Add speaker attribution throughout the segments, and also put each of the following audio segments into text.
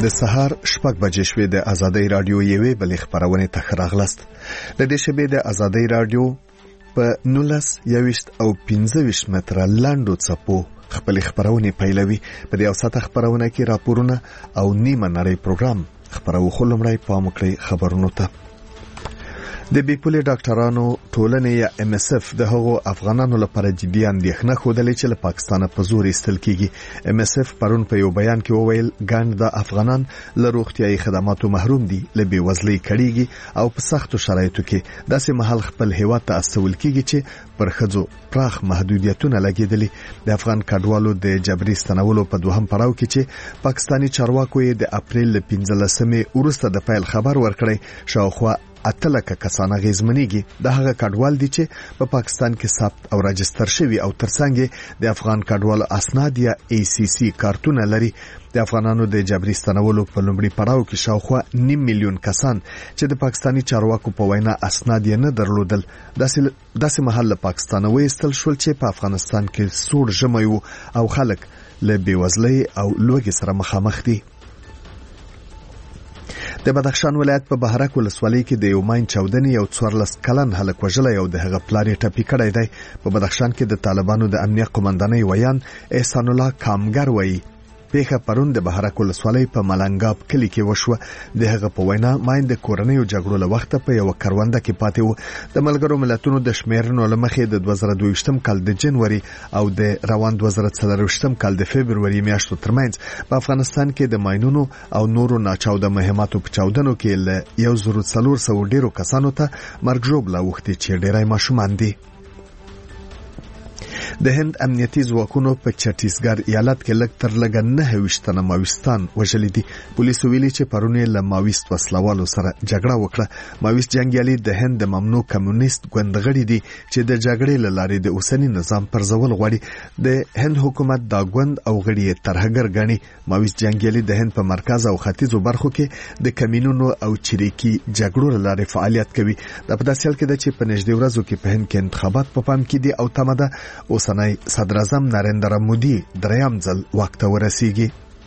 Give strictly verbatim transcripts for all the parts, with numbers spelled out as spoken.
Speaker 1: د سهار شپږ بجې شوې د ازادۍ رادیو یوې بلې خبرونه ته ښه راغلاست. د دې شبې د ازادۍ رادیو په نولس یویشت او پنځه ویشت متره لاندو څپو خپل خبرونه پیلوي. په دې اوساته خبرونه کې راپورونه او نیمه نړۍ پروګرام خبرو خلمړی پام کړی خبرونو ته. د بیپولي ډاکټرانو ټولنې یا ام اس اف د هغو افغانانو لپاره جدي اندېښنه خوده چې له پاکستانه په زور ایستل کیږي. ام اس اف پرون په یو بیان کې وویل ګاند د افغانان له روغتيایي خدماتو محروم دي، له بیوزلۍ کړيږي او په سختو شرایطو کې داسې محل خپل هیواد ته استول کیږي چې پر خځو پراخ محدودیتونه لګیدلي. د افغان کډوالو د جبري ستنولو په دوهم پړاو کې چې پاکستاني چارواکو یې د اپریل پنځلسمې وروسته د پیل خبر ورکړی، شاوخوا اتلکه کسانه غیزمنیږي. د هغه کډوال دي چې په پا پاکستان کې ثبت او راجستر شوی او ترڅنګ د افغان کډوالو اسناد یا ای سی سی کارتونه لري. د افغانانو د جبري ستنولو په لومړي پړاو کې شاوخوا نیم میلیون کسان چې د پاکستاني چارواکو په وینا اسناد یې نه درلودل داسې داسې محل له پاکستان وېستل شول چې په افغانستان کې سوړ ژمی او خلک له بیوزلۍ او لوږې سره مخامخ دي. د بدخشان ولایت په بهرک ولسوالۍ کې د یو ماین چاودنې یو څوارلس کلن هلک وژلی او د هغه پلار یې ټپي کړی دی. په بدخشان کې د طالبانو د امنیه قومندانۍ ویان احسان الله کامګر وایي پیښه پرون د بهرک ولسوالۍ په ملنګاب کلی کې وشوه. د هغه په وینا ماین د کورنیو جګړو له وخته په یو کرونده کې پاتې و. د ملګرو ملتونو د شمیرنو له مخې د دوه زره دوه کال د جنوري او د روان دوه زره څلور کال د فبروري میاشتو ترمنځ په افغانستان کې د ماینونو او نورو ناچاوده مهماتو په چاودنو کې له یو زر څلور سوه ډیرو کسانو ته مرګ ژوبله اوښتې چې ډیری ماشومان دي. د هند امنیتي ځواکونو په چټیسګر ایالت کې لږ تر لږه نهه ویشت تنه ماویستان وژلي دي. پولیسو ویلي چې پرون یې له ماویست وسلوالو سره جګړه وکړه. ماویست جنګیالي د هند د ممنوع کمیونیست ګوند غړي دي چې د جګړې له لارې د اوسنی نظام پرځول غواړي. د هند حکومت دا ګوند او غړي یې ترهګر ګڼي. ماویست جنګیالي د هند په مرکز او ختیځو برخو کې د کمینونو او چریکي جګړو له لارې فعالیت کوي. د په داسې حال کې چې په نږدې ورځو کې په هند کې انتخابات په پام کې دي او تمه ده اوسنی صدر اعظم نریندرا مودي دریم ځل واک ته ورسیږي.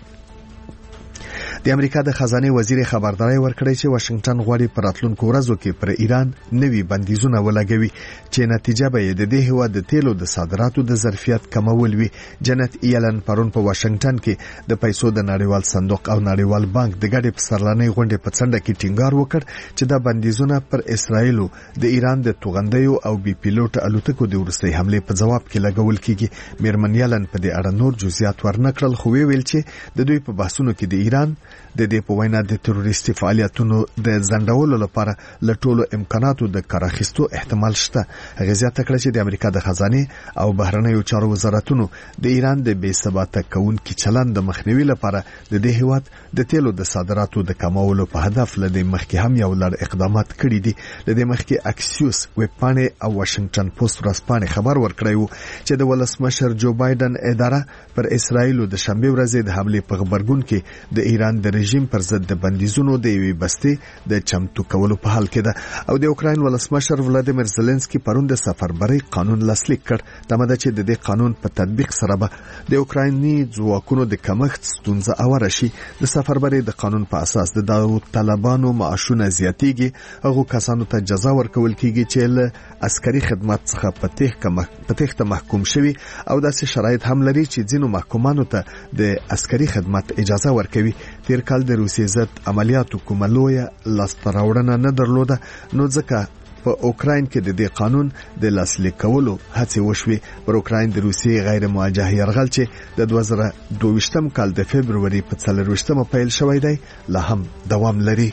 Speaker 1: د امریکا د خزانه وزیر خبرداري ورکړی چې واشنگټن غواړي په راتلونکو ورځو کې پر ایران نوي بندیزونه ولګوي چې نتیجه به د دې هیواد د تیلو د صادراتو د ظرفیت کمول وي. جنت ایلن پرون په واشنگټن کې د پیسو د نړیوال صندوق او نړیوال بانک د ګډې پسرلانې غونډې په څنډه کې ټینګار وکړ چې دا بندیزونه پر اسرایل د ایران د توغندیو او بي پیلوټ الوتکو د ورستۍ حمله په جواب کې لګول کیږي. میرمن یلن په دې اړه نور جزئیات ورنکړل، خو ویل چې د دوی په بحثونو کې د ایران د دې په وینا د تروریستي فعالیتونو د ځنډولو لپاره له ټولو امکاناتو د کار اخیستو احتمال شته. هغه زیاته کړه چې د امریکا د خزانه او بهرنیو چارو وزارتونو د ایران د بې ثباته کوونکي چلند د مخنیوي لپاره د دې هیواد د تیلو د صادراتو د کمولو په هدف لدې مخکې هم یو لړ اقدامات کړي دي. لدې مخکې اکسیوس ویبپاڼې او واشنگټن پوسټ ورځپاڼې خبر ورکړی و چې د ولسمشر جو بایدن اداره پر اسرایل د شنبه ورځې د حمله په خبرګون کې د ایران د رژیم پر ضد د بندیزونو د یوې بستې د چمتو کولو په حال کې ده. او د اوکراین ولسمشر ولادیمیر زيلنسکي پرون د سفربري قانون لاسلیک کړ. تمه ده چې د دې قانون په تطبیق سره به د اوکرایني ځواکونو د کمښت ستونزه اوره شي. د سفربري د قانون په اساس د داود طالبانو معاشونه زیاتیږي. هغه کسانو ته جزا ورکول کیږي چې له عسکري خدمت څخه په تېښته محکوم شوي او داسې شرایط هم لري چې ځینو محکومانو ته د عسکري خدمت اجازه ورکوي. تیر کال د روسیې ضد عملیاتو کومه لویه لاسته راوړنه نه درلوده، نو ځکه په اوکراین کې د دې قانون د لاسلیک کولو هڅې وشوې. پر اوکراین د روسیې غیر موجه یرغل چې د دوه زره دوه کال د فبروري په څلرویشتمه پیل شوی دی لا هم دوام لري.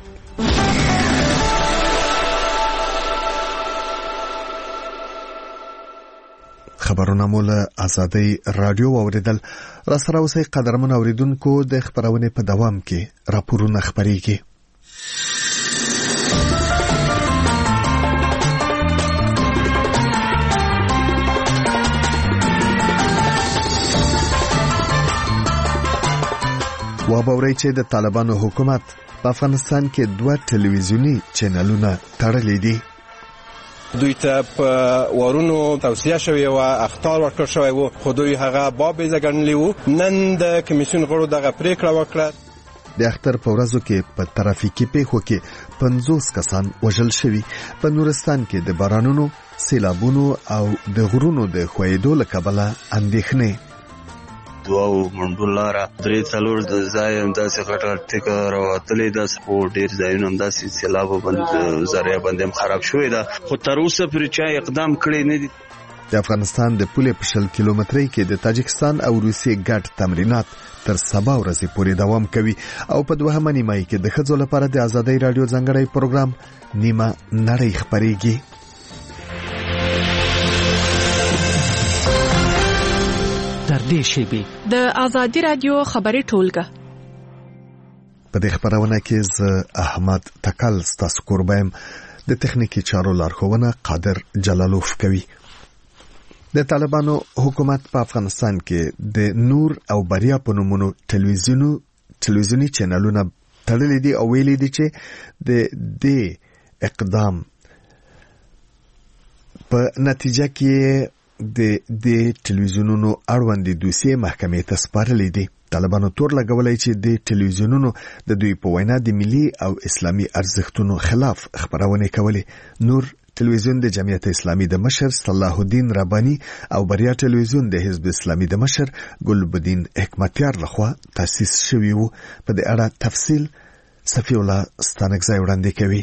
Speaker 1: خبرونه مو له ازادۍ رادیو اوریدل. را سره اوسئ قدرمن اوریدونکو، د خبرونه په دوام کې راپورونه خبريږي. وابوري چې د طالبانو حکومت په افغانستان کې دوه ټلویزیونی چینلونه تړلي دي.
Speaker 2: دوی ته په وارونو توصیه شوی او اخطار ورکړ شوی وو، خو دوی هغه باب یې ځګنلی وو. نن د کمیسیون غړو دغه پریکړه وکړه
Speaker 1: د اختر په ورځو کې په ترافیکي پیښو کې پنځوس کسان وژل شوي. په نورستان کې د بارانونو، سیلابونو او د غرونو د ښویېدو له کبله اندېښنې.
Speaker 3: دواو منډو لاره درې څلور د ځای همداسې غټه ټیکه راوتلې ده، خو ډېر ځایونه همداسې سیلابو باندې ذریعه باندې هم خراب شوې ده، خو تر اوسه پرې چا اقدام کړی نه دي.
Speaker 1: د افغانستان د پولې په شل کیلومترۍ کې د تاجکستان او روسیې ګډ تمرینات تر سبا ورځې پورې دوام کوي او په دوهمه نیمایي کې د ښځو لپاره د ازادۍ راډیو ځانګړی پروګرام نیمه نړۍ خپرېږي.
Speaker 4: تر دې شیبې
Speaker 5: د ازادي رادیو خبري ټولګه.
Speaker 1: په دې خبرونه کې ز احمد تکل ستاسو کوربایم، د تخنیکی چارو لارښوونه قادر جلالوف کوي. د طالبانو حکومت په افغانستان کې د نور او بریا په نومونو ټلویزیونو ټلویزیونی چینلونه تړلي دي او ویلي دي چې د دې اقدام په نتیجه کې د د ټلویزیونونو اړوند دوسیې محکمې ته سپارلې دي. طالبانو تور لګولای چې د ټلویزیونونو د دوی په وینا د ملي او اسلامي ارزښتونو خلاف خبرونه کولې. نور ټلویزیون د جمعیت اسلامي د مشر صلاح الدین ربانی او بریا ټلویزیون د حزب اسلامي د مشر ګلبدین حکمتیار لخوا تاسیس شوی وو. په دې اړه تفصیل صفی الله ستانکزی وړاندې کوي.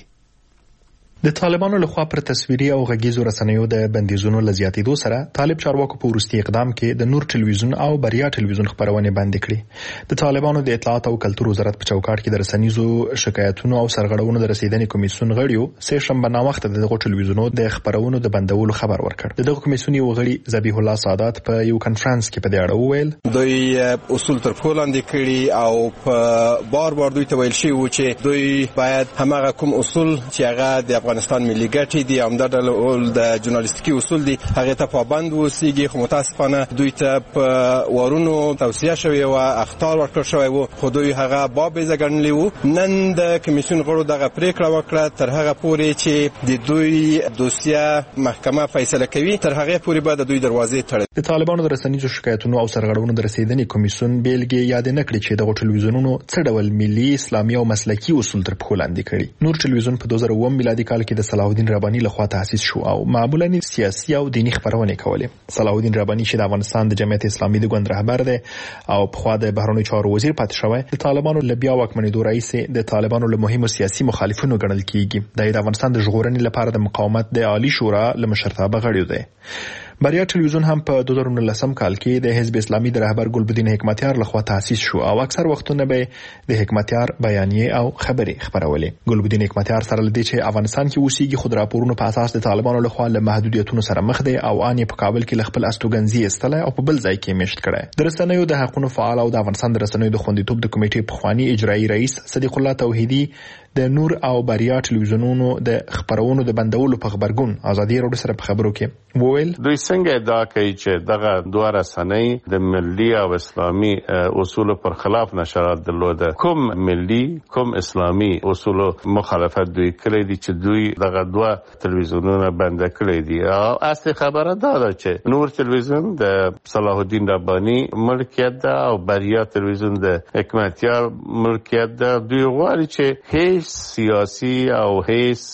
Speaker 6: د طالبانو لخوا پر تصویري او غږیزو رسنیو د بندیزونو لزیاتېدو سره طالب چارواکو په وروستي اقدام کې د نور ټلویزیون او بریا ټلویزیون خبرونه بند کړې. د طالبانو د اطلاعات او کلتور وزارت په چوکاټ کې د رسنیزو شکایتونو او سرغړونو د رسیدنې کمیسیون غړیو سه شنبه ناوخته دغه ټلویزیونو د خبرونو د بندولو خبر ورکړ. دغه کمیسیون یو غړي ذبیح الله سادات په یو کانفرنس کې په دې اړه وویل
Speaker 2: دوی اصول تر پښو لاندې کړي او په بار بار دوی ته ویل شي و چې دوی باید همغه کوم اصول چې هغه د افغانستان ملي ګټې دي همدا ډول د ژورنالیستیکي اصول دي هغه ته پابند اوسېږي. خو متاسفانه دوی ته په وارونو توصیه شوی او اخطار ورکړل شوی و، خو دوی هغه بابیزه ګڼلی وو. نن د کمیسیون غړو دغه پریکړه وکړه تر هغه پورې چې د دوی دوسیه محکمه فیصله کوي تر هغه پورې به د دوی دروازې تړي.
Speaker 6: د طالبانو د رسنیزو شکایتونو او سرغړونو د رسیدنې کمیسیون بیلګې یاد نه کړې چې د ټلویزیونونو څه ډول ملي اسلامي او مسلکي اصول تر پښو لاندې کړي. نور ټلویزیون په دوه زره اووه میلادي کال کې د صلاح الدین ربانی لخوا تاسیس شو او معمولاً سیاسي او دینی خبرونه کولې. صلاح الدین ربانی چې د افغانستان د جمعیت اسلامي د ګوند رهبر دی او په خوا د بهرنیو چارو وزیر پاتې شوی، د طالبانو له بیا واکمنېدو رئیس د طالبانو له مهمو سیاسي مخالفینو ګڼل کیږي. د افغانستان د ژغورنې لپاره د مقاومت د عالی شورا له مشرتابه غړی دی. بریا ټلویزیون هم په دوه زره نولسم کال کې د حزب اسلامي د رهبر ګلبدین حکمتیار لخوا تاسیس شو او اکثر وختونه به د حکمتیار بیانیه او خبرې خبرولې. ګلبدین حکمتیار سره لدی چې افغانستان کې اوسېږي خود راپورونو په اساس د طالبانو لخوا له محدودیتونو سره مخ دی او ان په کابل کې خپل استوګنځي استله او په بل ځای کې میشت کړي. د رسنیو د حقوقو فعال او د افغانستان د رسنیو د خوندیتوب د کمیټې پخوانی اجرایی رئیس صدیق الله توحیدی د نور او بریا ټلویزیونونو د خبرونو د بندولو په خبرګون ازادي راډیو سره په خبرو کې وویل
Speaker 7: دوی څنګه ادعا کوي چې دغه دوه رسنۍ د ملي او اسلامي اصولو پر خلاف نشرات درلوده. کوم ملي کوم اسلامي اصولو مخالفت دوی کړی دي چې دوی دغه دوه ټلویزیونونه بند کړی دي. او اصلي خبره دا ده چې نور ټلویزیون د صلاح الدین ربانی ملکیت ده او بریا ټلویزیون د حکمتیار ملکیت ده. دوی غواړي چې هیڅ سیاسي او هیڅ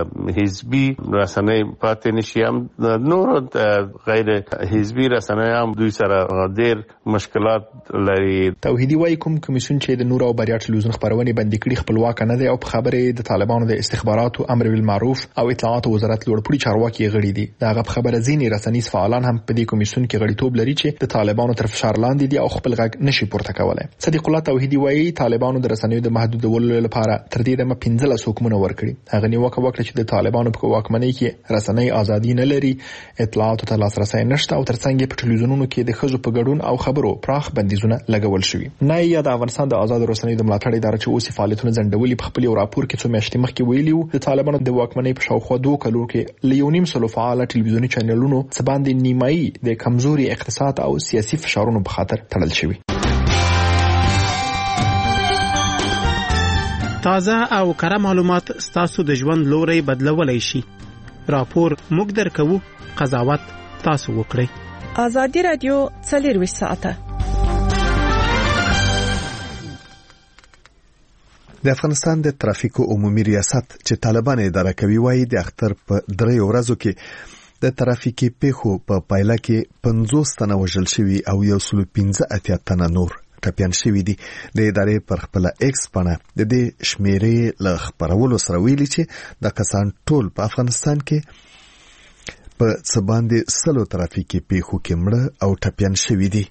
Speaker 7: حزبي رسنۍ پاتې نشي. هم نور غیر حزبي رسنۍ هم دوی سره ډېر مشکلات لري.
Speaker 6: توحیدی وايي کوم کمیسیون چې د نور او بریا ټلویزیون خبرونه بندي کړي خپلواک نه دی او په خبره د طالبانو د استخباراتو امر بالمعروف او اطلاعات وزارت لوړپوړي چارواکي غړي دي. دا غو خبره ځینې رسنیز فعالان هم په دې کمیسیون کې غړیتوب لري چې د طالبانو تر فشار لاندې دي او خپل غږ نشي پورته کولای. صدیق الله توحیدی وايي طالبانو د رسنیو د محدودولو لپاره تر دې دمه پنځلس حکمونه ورکړي. هغه نیوکه وکړه چې د طالبانو په واکمنۍ کې رسنۍ ازادي نه لري، اطلاعات ته لاسرسي نشته او ترڅنګ په ټلویزیونونو کې د خزو په ګډون او خبرو پراخ بندیزونه لګول شوي. نه یا د افغانستان د آزاد رسنیو د ملاتړ ادارې چې اوس فعالیتونه ځنډولي په خپل راپور کې څو میاشتې مخکې ویلي وو د طالبانو د واکمنۍ په شاوخوا دوه کلو کې لیونیم سلو فعال ټلویزیوني چینلونو څخه باندې نیمایي د کمزوري اقتصاد او سیاسي فشارونو په خاطر تړل شوي.
Speaker 4: تازه او کره معلومات ستاسو د ژوند لوري بدلولای شي. راپور موږ درکو، قضاوت تاسو وکړئ.
Speaker 5: ازادي رادیو څلور ساعته
Speaker 1: د افغانستان د ترافیکو عمومي ریاست چې طالبان اداره کوي وایي د اختر په درې ورځو کې د ترافیکي پیښو په پایله کې پنځوس تنه وژل شوي او یو سل پنځه اتیا تنه نور ټپیان شوي دي. د ادارې پر خپل ایکس پاڼه د دې شمیرې له خبرولو سره ویلي چې د کسان ټول په افغانستان کې په څه باندې سلو ترافیکي پیښو کې مړه او ټپیان شوي دي.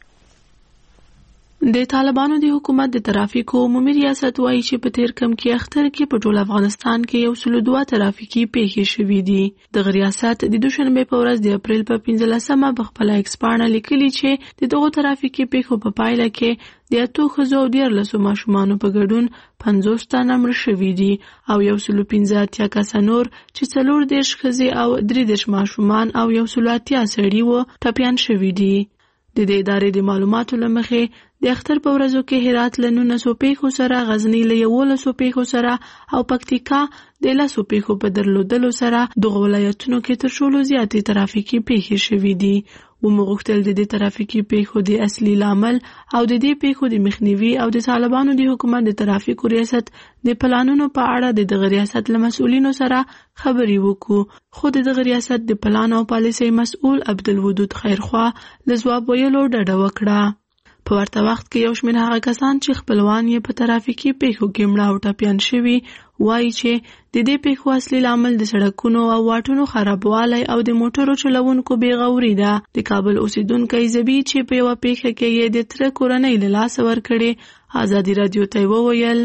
Speaker 5: د طالبانو د حکومت د ترافیکو عمومي ریاست وایي چې په تیر کم کې اختر کې په ټول افغانستان کې یو سل دوه ترافیکي پیښې شوې دي. د ریاست د دوشنبه په ورځ د اپریل په پنځلسمه په خپل ایکس پاڼه لیکلي چې د دغو ترافیکي پیښو په پایله کې د اتو ښځو او دیارلسو ماشومانو په ګډون پنځوس تنه مړه شوي دي او یو سل پنځه اتیا کسه نور چې څلور دېرش ښځې او درې دېرش ماشومان او یو سل اتیا سړي وو ټپیان شوي دي. د دې ادارې د معلوماتو له مخې د اختر په ورځو کې هرات له نولسو پیښو سره، غزنی له یولسو پیښو سره او پکتیکا د لسو پیښو په درلودلو سره دغه ولایتونو کې تر ټولو زیاتې ترافیکي پیښې شوي دي. ومغوښتل د دې ترافیکي پیښو د اصلي لامل او د دې پیښو د مخنیوي او د طالبانو د حکومت د ترافیکو ریاست د پلانونو په اړه د دغه ریاست له مسؤلینو سره خبرې وکړو، خو د دغه ریاست د پلان او پالیسۍ مسؤل عبدالودود خیرخوا له ځواب ویلو ډډه وکړه. په ورته وخت کې یو شمېر هغه کسان چې خپلوان یې په ترافیکي پیښو کې مړه او ټپیان شوي وایي چې د دې پیښو اصلي لامل د سړکونو او واټونو خرابوالی او د موټرو چلوونکو بېغوري ده. د کابل اوسیدونکی زبی چې په یوه پیښه کې یې د تره کورنۍ له لاسه ورکړې ازادي راډیو ته وویل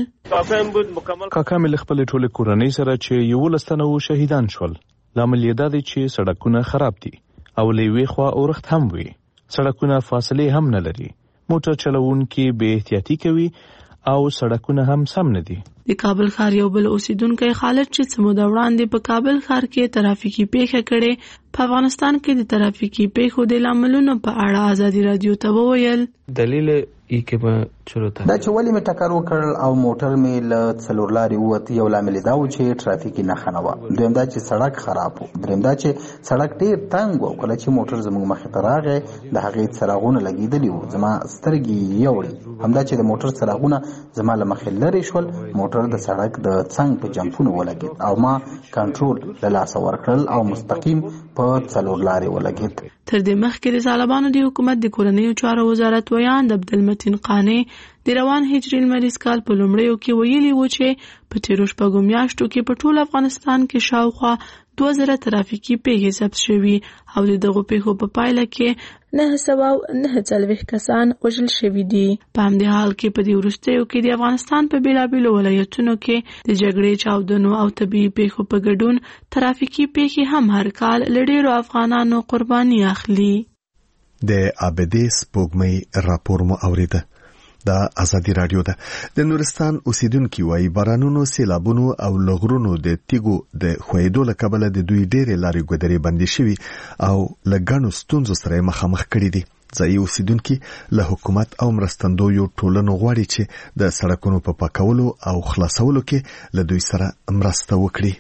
Speaker 8: کاکا مې له خپلې ټولې کورنۍ سره چې یولس تنه وو شهیدان شول. لامل یې دا دی چې سړکونه خراب دي او له یوې خوا اورښت هم وي. سړکونه فاصلې هم نه لري، موټر چلوونکي بې احتیاطي کوي او سړکونه هم سم نه دي.
Speaker 5: د کابل ښار یو بل اوسیدونکی خالد چې څه موده وړاندې په کابل ښار کې ترافیکي پیښه کړې په افغانستان کې د ترافیکي پیښو د لاملونو په اړه ازادي راډیو ته وویل
Speaker 9: دلیل یې کې به چلوته
Speaker 10: دا چې ولې مې ټکر وکړ او موټر مې له څلور لارې ووت. یو لامل دا و چې ټرافیکي نښه نه وه، دویم دا چې سړک خراب و، دریم دا چې سړک ډېر تنګ و. کله چې موټر زموږ مخې ته راغی د هغې څراغونه لګېدلي وو، زما سترګې یوړې. همدا چې د موټر څراغونه زما له مخې لرې شول، موټر د سړک د څنګ په جمپونو ولګېد او ما کنټرول له لاسه ورکړل او مستقیم په څلور لارې ولګېد.
Speaker 5: تر دې مخکې د طالبانو د حکومت د کورنیو چارو وزارت ویاند عبدالمتین قانع د روان هجري لمریز کال په لومړیو کې ویلي و چې په تیرو شپږو میاشتو کې په ټول افغانستان کې شاوخوا دوه زره ترافیکي پیښې ثبت شوي او د دغو پیښو په پایله کې نه سوه نه څلوېښت کسان وژل شوي دي. په همدې حال کې په دې وروستیو کې د افغانستان په بېلابېلو ولایتونو کې د جګړې، چاودنو او طبیعي پیښو په ګډون ترافیکي پیښې هم هر کال له ډېرو افغانانو قرباني اخلي.
Speaker 1: د عابدې سپوږمۍ راپور مو اوریده. دا ازادي راډیو ده. د نورستان اوسیدونکو وايي بارانونو، سیلابونو او لغرونو د تیګو د خویدو له کبله د دوی ډېرې لارې ګودرې بندې شوي او له ګڼو ستونزو سره مخامخ کړي دي. ځایي اوسیدونکو له حکومت او مرستندویو ټولنو غواړي چې د سړکونو په پاکولو او خلاصولو کې له دوی سره مرسته وکړي.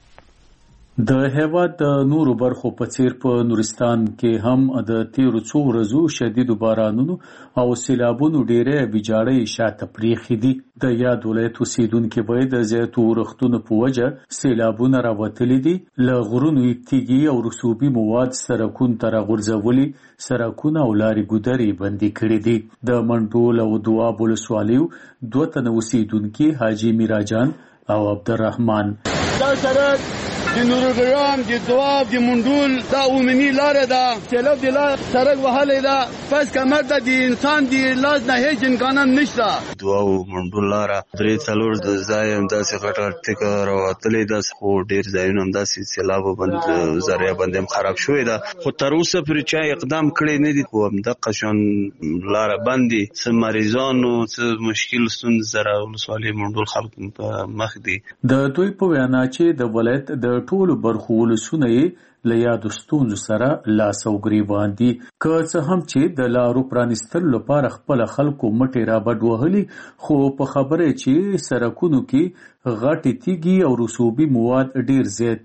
Speaker 11: د هیواد د نورو برخو په څیر په نورستان کې هم د تیرو څو ورځو شدیدو بارانونو او سیلابونو ډېرې ویجاړۍ شاته پریښې دي. د یاد ولایت اوسیدونکي وایي د زیاتو ورښتونو په وجه سیلابونه راوتلي دي. له غرونو تیږې او رسوبي مواد سړکونو ته راغورځولي، سړکونه او لارې ګودرې بندې کړې دي. د منډول او دواب ولسوالیو دوه تنه اوسیدونکي حاجي میراجان او عبدالرحمن
Speaker 12: دا سړک د نورګرام د دواب د منډول دا عمومي لاره ده، سیلاب د لار سړک وهلی ده، پس کمر ته د انسان د لاس نه هیڅ امکانات نشته.
Speaker 3: دواب منډول لاره درې څلور د ځای همداسې غټ ټیکه راوتلی ده، خو ډېر ځایونه همداسې سیلابو باندې ذریعه باندې هم خراب شوې ده، خو تر اوسه پرې چا اقدام کړی نه دي. خو همدغه شان لاره بند دي، څه مریضانو څه مشکل ستونزې سره ولسوالۍ منډول خلک په مخ دي.
Speaker 11: د دوی په وینا چې د ولایت د ټولو برخو ولسونه یې له یادو ستونزو سره لاس او ګریوان دي. که څه هم چې د لارو پرانیستلو لپاره خپله خلکو مټې رابډ وهلي، خو په خبره چې سړکونو کې غټې تیږې او رسوبي مواد ډېر زیات دي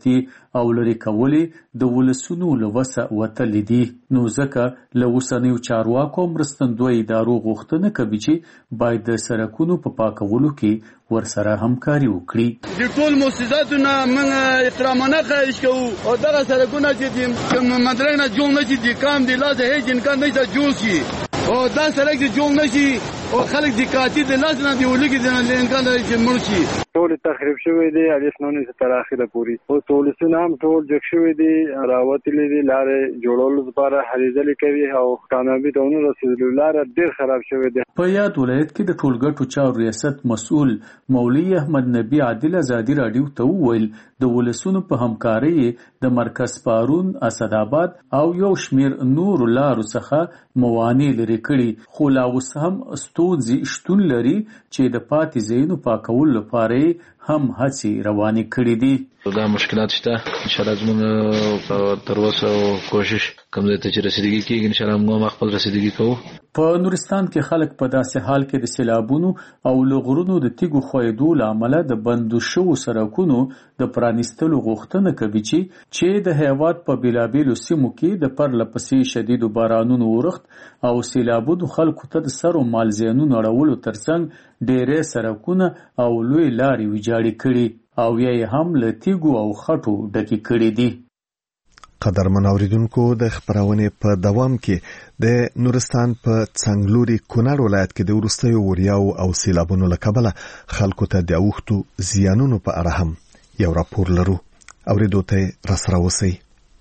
Speaker 11: او لري کولې د ولسونو له وسه وتلې دي. نو ځکه له اوسنیو چارواکو مرستندوی ادارو غوښتنه کوي چې باید د سړکونو په پاکولو کې ورسره همکاري وکړي.
Speaker 12: د ټول مؤسساتو نه موږ احترامانه خواهش کوو او دغه سړکونه چې دي کوم مدرک نه جوړ نشي دي کام دی لازم هیڅ امکان نشته جوړ شي او دا سړک چې جوړ نشي او خلک د کاتی د لاس نه دی ولګي د امکان لري چې مړ شي.
Speaker 13: ټول تخریب شوی دی الیس نونی تر اخره پوری او ټول سنام ټول جګ شوی دی راوتلې دي لارې جوړولو لپاره هلې کوي او کامیابی دونه رسیدلو لار ډیر خراب شوی دی.
Speaker 11: په یاد ولایت کې د ټولګټو چارو ریاست مسؤل مولوی احمد نبی عادل ازادي رادیو ته وویل د ولسونو په همکاري د مرکز پارون اسداباد او یو شمیر نور لارو څخه موانع لري کړي خو لا اوس هم ستونزې شتون لري چې د پاتې ځایونو پاکولو لپاره هم هڅې روانې کړې دي.
Speaker 9: دا مشکلات شته ان شاء الله زموږ تر اوسه کوشش کوم ځای ته چې رسیدګي کیږي ان شاء الله موږ خپل رسیدګي کوو.
Speaker 11: په نورستان کې خلک په داسې حال کې د سیلابونو او لغړونو د تیګو خویدو لامل د بندو شوو سړکونو د پرانیستلو غوښتنه کوي چې چې د هیواد په بیلابیلو سیمو کې د پرلپسې شدیدو بارانونو ورښت او سیلابونو خلکو ته د سر او مال زیانونو اړولو ترڅنګ ډېرې سړکونه او لوی لارې ویجاړې کړي او یې هم له تیګو او خټو ډکې کړي دي.
Speaker 1: قدرمن اوریدونکو د خبرونه په دوام کې د نورستان په څنګلوري کونړ ولایت کې د ورستیو وریاو او سیلابونو لکبله خلکو ته د اوختو زیانونو په اړه هم یو راپور لرو. اوریدو ته راسره اوسئ.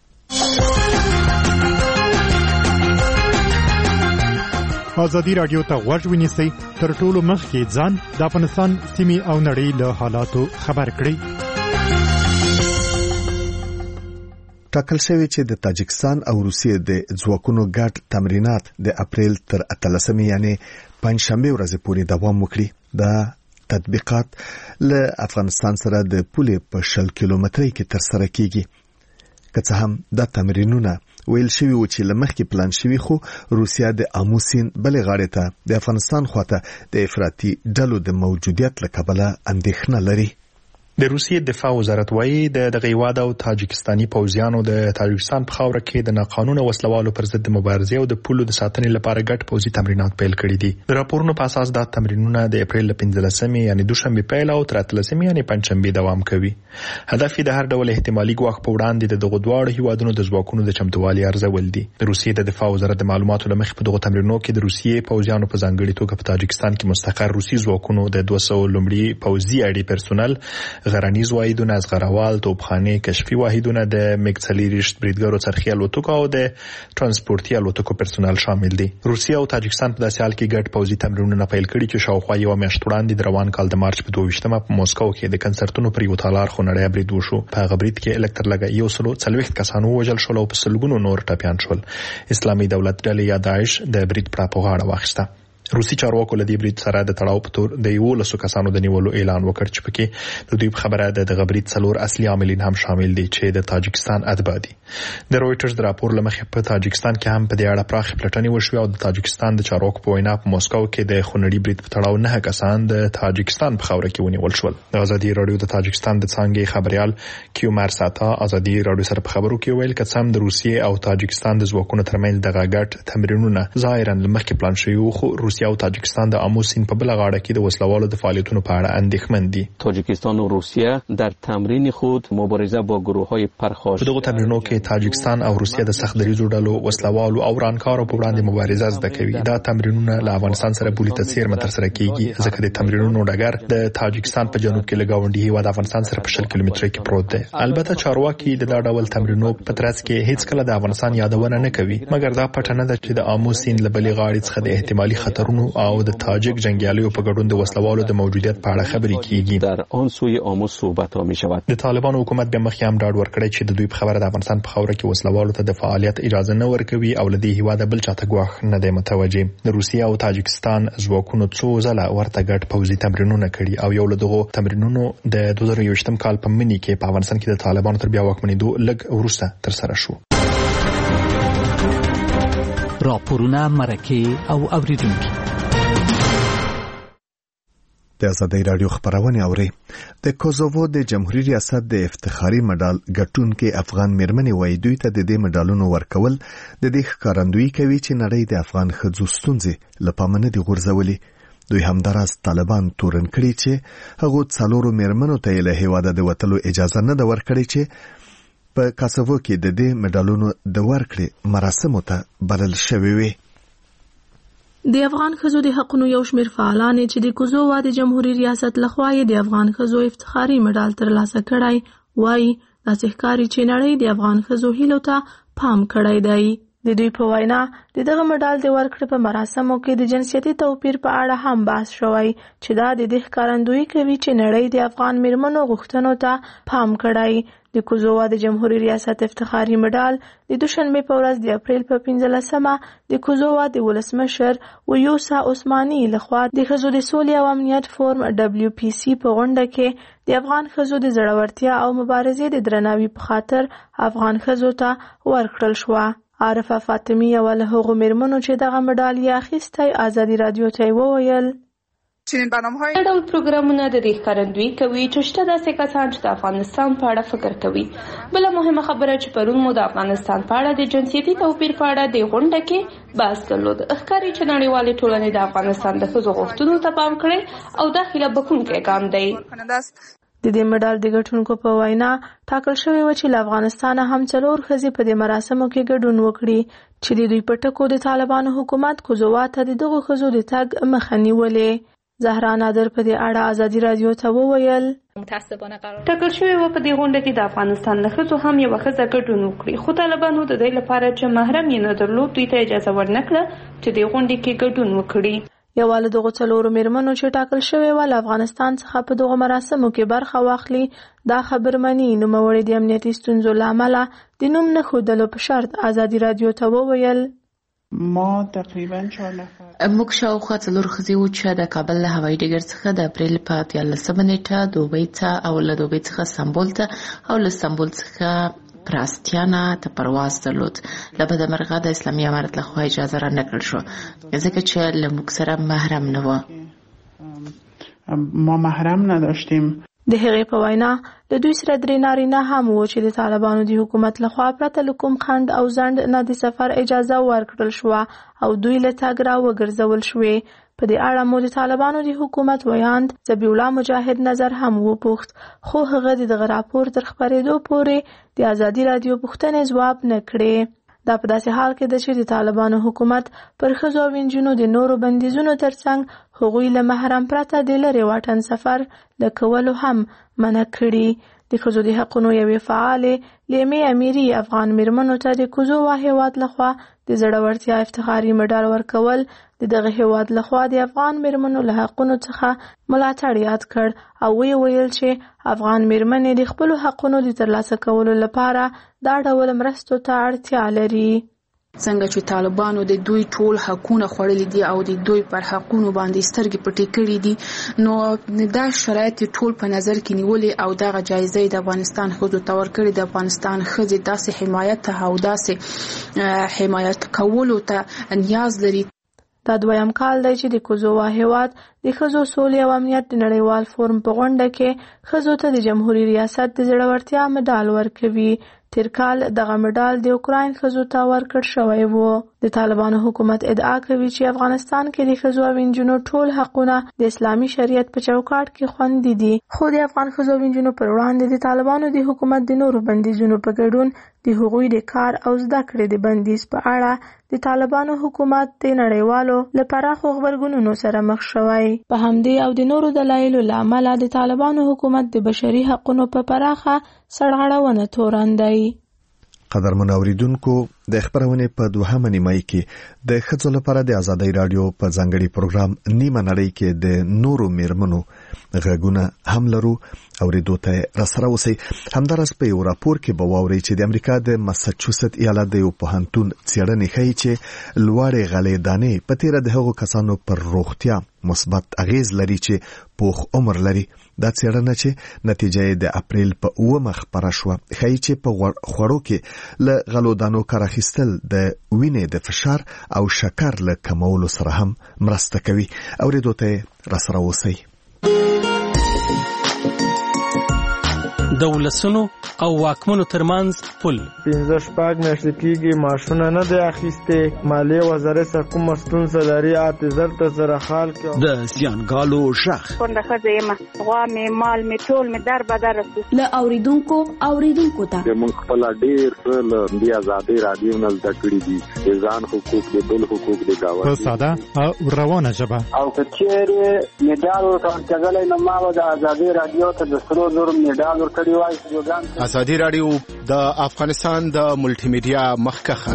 Speaker 14: ازادي رادیو ته غوږ ونیسئ تر ټولو مخکې ځان د افغانستان سیمې او نړۍ له حالاتو خبر کړئ.
Speaker 1: ټاکل شوی چې د تاجکستان او روسیې د ځواکونو ګډ تمرینات د اپریل تر اتلسمې یعنی پنځشنبه ورځې پورې دوام وکړي. دا تطبیقات له افغانستان سره د پولې په شل کیلومترۍ کې ترسره کیږي. که څه هم دا تمرینونه ویل شوی و چې لمخکې پلان شوی خو روسیا د آمو سیند بلې غاړې ته د افغانستان خواته د افراطي ډلو د موجودیت له کبله اندېښنه لري.
Speaker 6: د روسیې دفاع وزارت وایي د دغه هیواد او تاجکستاني پوځیانو د تاجکستان په خاوره کې د ناقانونه وسلوالو پر ضد د مبارزې او د پولو د ساتنې لپاره ګډ پوځي تمرینات پیل کړي دي. د راپورونو په اساس دا تمرینونه د اپریل پنځلسمې یعنی دوشنبه پیل او تر اتلسمې یعنی پنځشنبه دوام کوي. هدف یې د هر ډول احتمالي ګواښ په وړاندې د دغه دواړو هیوادونو د ځواکونو د چمتووالي ارزول دي. د روسیې د دفاع وزارت د معلوماتو لمخې په دغه تمرینونو کې د روسیې پوځیانو په ځانګړي توګه په تاجکستان کې مستقر روسي ځواکونو د دوه سوه لومړي پوځي اړې پرسونل غرانیز واحدونه از غروال توپخانه کشفي واحدونه د میګڅلیریشت بریدګرو څرخي الوتکو او د ترانسپورتي الوتکو پرسونل شامل دي. روسیه او تاجکستان په داسې حال کې ګډ پوځي تمرینونه پیل کړي چې شاوخوا یو میاشت وړاندې د روان کال د مارچ په دوه ویشتمه په موسکو کې د کنسرتونو پر یو تالار خونړی برید وشو. په هغه برید کې الکتر لګا یو سلو څلوېښت کسانو وژل شول او په سلګونو نور ټپیان شول. اسلامي دولت ډلې یا داعش د برید پر په غاړه واخیسته. روسي چارواکو له دې برید سره د تړاو په تور د یو لسو کسانو د نیولو اعلان وکړ چې پکې د دوی په خبره د دغه برید څلور اصلي عاملین هم شامل دي چې د تاجکستان اتباع دي. د رويټرز د راپور لمخې په تاجکستان کې هم په دې اړه پراخ پلټنې وشوې او د تاجکستان د چارواکو په وینا په موسکو کې د خونړي برید په تړاو نه کسان د تاجکستان په خاوره کې ونیول شول. د ازادي رادیو د تاجکستان د څانګې خبريال کیومار ساتا ازادي رادیو سره په خبرو کې ویل چې سم د روسیې او تاجکستان د ځواکونو ترمنځ د غاګټ تمرینونه ظاهرا لمخکې پلان شوی خو روسیه او تاجکستان آمو سیند په بل غاړه کې د وسلوالو د فعالیتونو په اړه اندېښمن دي.
Speaker 15: تاجیکستان و روسیه در تمرین خود مبارزه با گروه‌های پرخاش.
Speaker 6: په دغه تمرینونو کې تاجیکستان او روسیه د سخت دریزو ډلو وسلوالو او ورانکارو په وړاندې مبارزه زده کوي. دا تمرینونه له افغانستان سره بولی تصویر متر سره کیږي ځکه د تمرینونو ډګر د تاجیکستان په جنوب کې لګاونډي هیواد افغانستان سره په شل کیلومتره کې پروت دی. البته چارواکي د دا ډول تمرینونو په ترڅ کې هیڅ کله د افغانستان یادونه نه کوي مګر دا پټنه ده چې د آمو سیند له بلې غاړې څخه د احتمالي خطرونو او د تاجک جنگیالیو په ګډون د وسلوالو د موجودیت په اړه خبرې کیږي.
Speaker 15: در آن سوی آمو صحبت ها می شود.
Speaker 6: د طالبانو حکومت به مخکې هم ډاډ ورکړی چې د دوی په خبره د افغانستان په خاوره کې وسلوالو ته د فعالیت اجازه نه ورکوي او له دې هیواده بل چاته ګواښ نه دی متوجه. د روسیې او تاجکستان ځواکونو څو ځله ورته ګډ پوځي تمرینونه کړي او یو له دغو تمرینونو د دوه زره یوویشتم کال په مني کې په افغانستان کې د طالبانو تر بیا واکمنېدو لږ وروسته ترسره شو.
Speaker 16: راپورونه مرکه او اوریدونکي
Speaker 1: د ازادۍ رادیو خبرونه اوري. د کوزوو د جمهوریت ریاست د افتخاري مډال ګټونکو افغان میرمنې وایي دوی ته د دې مډالونو ورکول د دې ښکارندویي کوي چې نړۍ د افغان ښځو ستونزې له پامه نه دي غورځولې. دوی همداراز طالبان تورن کړي چې هغه څلورو میرمنو ته له هیواده د وتلو اجازه نه ده ورکړې چې په کاسوو کې د دې مډالونو د ورکړې مراسمو ته بلل شوي وي.
Speaker 5: د افغان ښځو د حقونو یو شمېر فعالان چې د کوزوو د جمهوریت ریاست لخوا د افغان ښځو افتخاري مډال ترلاسه کړی وایي داسې ښکاري چې نړۍ د افغان ښځو هیلو ته پام کړی دی. د دوی په وینا د دغه مډال د ورکړې په مراسمو کې د جنسیتي توپیر په اړه هم بحث شوی چې دا د دې ښکارندویي کوي چې نړۍ د افغان میرمنو غوښتنو ته پام کړی. د کوزوو د جمهوریت ریاست افتخاري مډال د دوشنبه په ورځ د اپریل په پنځلسمه د کوزوو د ولسمشر ویوسا عثماني لخوا د ښځو د سولې او امنیت فورم دبلیو پی سی په غونډه کې د افغان ښځو د زړورتیا او مبارزې د درناوي په خاطر افغان ښځو ته ورکړل شوه. عارفه فاطمی یو له هغو میرمنو چې دغه مډال یې اخیستی ازادي رادیو ته وویل
Speaker 16: چنین برنامه‌های دا ډول پروګرامونه د دې ښکارندویي کوي چې شته داسې کسان چې د افغانستان په اړه فکر کوي. بله مهمه خبره چې پرون مو د افغانستان په اړه د جنسیتي توپیر په اړه د غونډه کې بحث درلود. ښکاري چې نړیوالې ټولنې د افغانستان د ښځو غوښتنو ته پام کړی او دا هیله بښونکی ګام دی.
Speaker 5: د دې مډال د ګټونکو په وینا ټاکل شوی و چې له افغانستانه هم څلور ښځې په دې مراسمو کې ګډون وکړي چې د دوی په ټکو د طالبانو حکومت کوزوو ته د دغو ښځو د تګ مخه نیولې. زهرا نادر په دې اړه ازادي رادیو ته وویل
Speaker 16: ټاکل شوی و په دې غونډه کې د افغانستان له ښځو هم یوه ښځه ګډون وکړي خو طالبانو د دې لپاره چې محرم یې نه درلود دوی ته اجازه ورنکړه چې دې غونډې کې ګډون وکړي.
Speaker 5: یوه له دغو څلورو میرمنو چې ټاکل شوې وه له افغانستان څخه په دغو مراسمو کې برخه واخلي دا خبر مني نوموړې د امنیتي ستونزو له امله د نوم نه ښودلو په شرط ازادي رادیو ته وویل
Speaker 17: ما تقریبا چهار نفر
Speaker 18: موږ شاوخوا څلور ښځې وو چې د کابل له هوایي ډګر څخه د اپریل په دیارلسمه نیټه دوبۍ ته او له دوبۍ څخه استانبول ته او له استانبول څخه پراستیانا ته پرواز درلود. له بده مرغه د اسلامي امارت لخوا اجازه را نکړل شو ځکه چې له موږ سره محرم نه و.
Speaker 17: ما محرم نداشتیم.
Speaker 5: د هغې په وینا د دوی سره درې نارینه هم وو چې د طالبانو د حکومت لخوا پرته له کوم خنډ او ځنډ نه د سفر اجازه ورکړل شوه او دوی له تګ را وګرځول شوې. په دې اړه مو د طالبانو د حکومت ویاند ذبیح الله مجاهد نظر هم وپوښت خو هغه د دغه راپور تر خپرېدو پورې د ازادي رادیو پوښتنې ځواب نه کړې. دا په داسې حال کې ده چې د طالبانو حکومت پر ښځو او نجونو د نورو بندیزونو ترڅنګ هغوی له محرم پرته د لرې واټن سفر له کولو هم منع کړي. د ښځو د حقونو یوې فعالې لیمې امیري افغان میرمنو ته د کوزوو هیواد لخوا د زړورتیا افتخاري مډال ورکول د دغه هیواد لخوا د افغان میرمنو له حقونو څخه ملاتړ یاد کړ او وی ویل چې افغان میرمنې د خپلو حقونو د ترلاسه کولو لپاره دا ډول مرستو ته اړتیا لري.
Speaker 19: څنګه چې طالبانو د دوی ټول حقونه خوړلي دي او د دوی پر حقونو باندې سترګې پټې کړې دي نو دا شرایط ټول په نظر کې نیولې او دغه جایزه د افغانستان ښځو ته ورکړې. د افغانستان ښځې داسې حمایت او داسې حمایت کولو ته نیاز لري.
Speaker 5: دا دویم کال دی چې د کوزوو هیواد د ښځو سولې او امنیت د نړیوال فورم په غونډه کې ښځو ته د جمهوریت ریاست د زړورتیا مډال ورکوي. تیر کال دغه مډال د اوکراین ښځو ته ورکړل شوی و. د طالبانو حکومت ادعا کوي چې افغانستان کې د ښځو او نجونو ټول حقونه د اسلامي شریعت په چوکاټ کې خوندي دي خو د افغان ښځو او نجونو پر وړاندې د طالبانو د حکومت د نورو بندیزونو په ګډون د هغوی د کار او زده کړې د بندیز په اړه د طالبانو حکومت د نړیوالو له پراخو غبرګونونو سره مخ شوی. په همدې او د نورو دلایلو له امله د طالبانو حکومت د بشري حقونو په پراخه سرغړونه تورن دی.
Speaker 1: قدرمن اوریدونکو د خبرونه په دوهمه نیمه کې د ښځو لپاره د ازادۍ رادیو په ځانګړي پروګرام نیمه نړۍ کې د نورو میرمنو غږونه هم لرو اوریدو ته راسره اوسئ. همدارس په یو راپور کې به واورئ چې د امریکا د ماساچوست ایالت د یو پوهنتون څېړنې ښیي چې لوړې غلې دانې په تیره د هغو کسانو پر روغتیا مثبت اغیز لري چې پوخ عمر لري. دا څېړنه چې نتیجه یې د اپریل په اوومه خپره شوه ښیي چې په خوړو کې له غلو دانو کار اخیستل د وینې د فشار او شکر له کمولو سره هم مرسته کوي. اوریدو ته راسره اوسئ.
Speaker 20: د ولسونو او واکمنو ترمنځ پل.
Speaker 21: پنځه شپږ میاشتې کېږي ماشونه نه دی اخیستې. مالیې وزارت څخه کومه ستونزه لري اعتذار ته سره حال کړي.
Speaker 22: د زیانګالو شخ
Speaker 23: کونډه ښځه یم، غوا مې مال مې ټول مې در بدر رسو
Speaker 24: له اوریدونکو اوریدونکو ته
Speaker 25: موږ خپل ډېر څه له دې ازادۍ راډیو نه زده کړي دي، د ځان حقوق د بل حقوق د گاونډي
Speaker 14: په ساده او روانه ژبه.
Speaker 26: او که چېرې میډال ورکول کېدلی نو ما به د ازادۍ راډیو ته د سرو زرو میډال ورکړی وای.
Speaker 27: ازادي راډیو د افغانستان د ملټي میډیا مخکخه.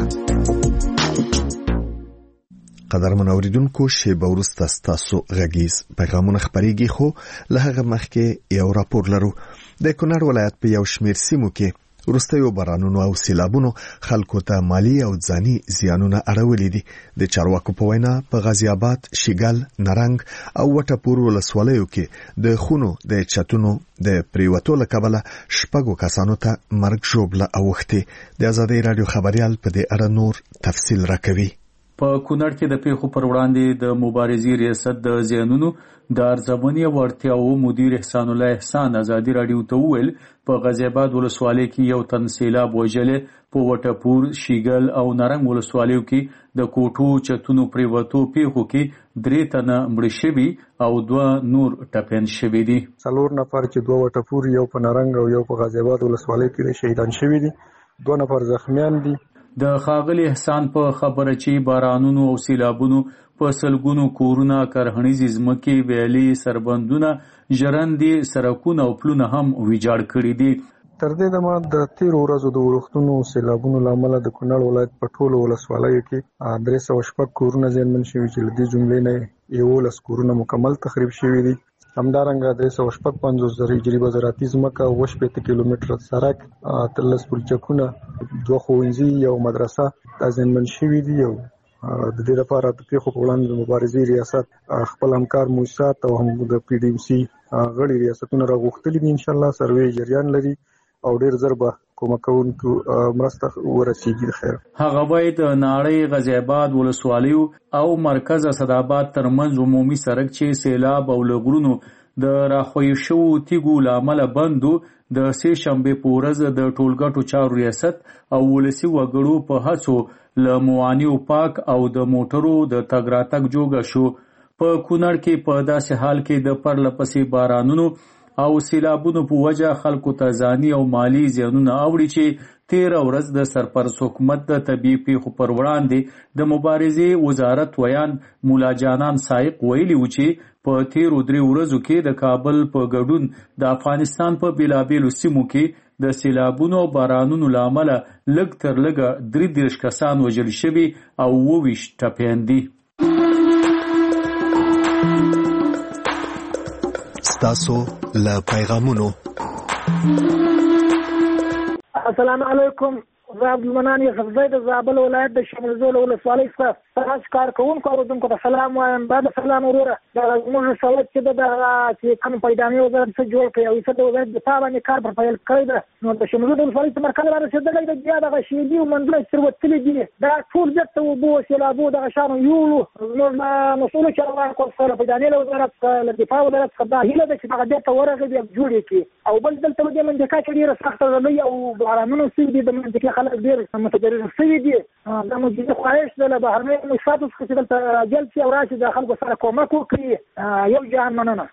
Speaker 1: قدرمن اوریدونکو شیبه وروسته ستاسو غږیز پیغامونه خپرېږي، خو له هغه مخکې یو راپور لرو. د کونړ ولایت په یو شمېر سیمو کې وروستیو بارانونو او سیلابونو خلکو ته مالی او ځاني زیانونه اړولي دي. د چارواکو په وینا په غازی آباد، شیګل، نرنګ او وټپور ولسوالیو کې د خونو د چتونو د پریوتو له کبله شپږو کسانو ته مرګ ژوبله اوښتې. د ازادۍ راډیو خبريال په دې اړه نور تفصیل راکوي.
Speaker 11: په کونړ کې د پیښو پر وړاندې د مبارزې ریاست د زیانونو د ارزونې او اړتیاو مدیر احسان الله احسان ازادي راډیو ته وویل په غازی آباد ولسوالۍ کې یو تن سیلاب وژلې، په وټپور، شیګل او نرنګ ولسوالیو کې د کوټو چتونو پریوتو پیښو کې درې تنه مړه شوي او دوه نور ټپیان شوي دي.
Speaker 21: څلور نفر چې دوه وټپور، یو په نرنګ او یو په غازی آباد ولسوالۍ کې شهیدان شوي دي، دوه نفر زخمیان دي.
Speaker 11: د ښاغلي احسان په خبره چې بارانونو او سیلابونو په سلګونو کورونه، کرهنیزې ځمکې، ویالې، سربندونه، ژرندې، سړکونه او پلونه هم ویجاړ کړي دي.
Speaker 21: تر دې دمه د تیرو ورځو د ورښتونو سیلابونو له امله د کونړ ولایت په ټولو ولسوالیو کې درې سوه شپږ کورونه زیانمن شوي چې له دې جملې نه یولس کورونه مکمل تخریب شوي دي. همدارنګه درې سوه شپږ پنځوس جریبه زراعتي ځمکه، اووه شپېته کیلومتره سړک، اتلس پلچکونه، دوه ښوونځي، یو مدرسه دا زیانمن شوي دي. او د دې لپاره د پیښو په وړاندې د مبارزې ریاست خپل همکار موسسات او هم د پی ډي ام سي غړي ریاستونه راغوښتلي دي. انشاءالله سروې جریان لري او ډېر زر به کومک کوونکو مرسته ورسیږي. خیر
Speaker 11: هغه باید ناړۍ، غازی آباد ولسوالیو او مرکز اسداباد ترمنځ عمومي سړک چې سیلاب او لغړونو د راخوي شو تیګو لامل بندو د سه شنبه په ورځ د ټولګټو چارو ریاست او ولسی وګړو په هڅو ل موانیو پاک او د موټرو د تګ راتګ جوګه شو. په کونړ کې په داسې حال کې د پرلپسې بارانونو او سیلابونو په وجه خلکو ته ځاني او مالی زیانونه اوړي چې تیر ورځ د سرپرست حکومت د طبيعي پیښو پر وړاندې د مبارزې وزارت ویان مولا جانان سائق ویلي و چې په تیر درې ورځو کې د کابل په ګډون د افغانستان په بیلابیلو سیمو کې د سیلابونو او بارانونو لامل لږ تر لږه درې دېرش کسان وژل شوي او اووه ویشت ټپیان دي.
Speaker 1: ستاسو له پیغامونو.
Speaker 28: السلام علیکم. زه عبدالمنان یوسفزی د زابل ولایت د شمرزول ولسوالۍ څخه ستاسو کار کوونکو اورېدونکو ته سلام وایم. بعد سلام وروره. دغه زموږ سواد چې دغه چې کوم پیدانې وزارت څخه جوړ کړی او د وزارت دفاع باندې کار پر پیل کړی ده، نو د شمرزول ولسوالۍ څخه مرکز را رسېدلی ده. بیا دغه شیدي او منځونه چې تېروتلي دي دا ټول بېرته اوبو سیلابو دغه شیانو یولو. زموږ مسؤلو چارواکو څخه له پیدانې له وزارت څخه له دفاع وزارت څخه دا هیله ده چې دغه بېرته ورغلي بیا جوړې کړي. او بل دلته په دې منطقه کې ډېره سخته ږلۍ او بارانونه شوي دي، د منطقې خلک ډېر متضرر شوي دي. دا موجودي خواهش ده له بهرنیو مؤسساتو څخه چې دلته جلب شي او راشي د خلکو سره کومک وکړي. یو جهان مننه.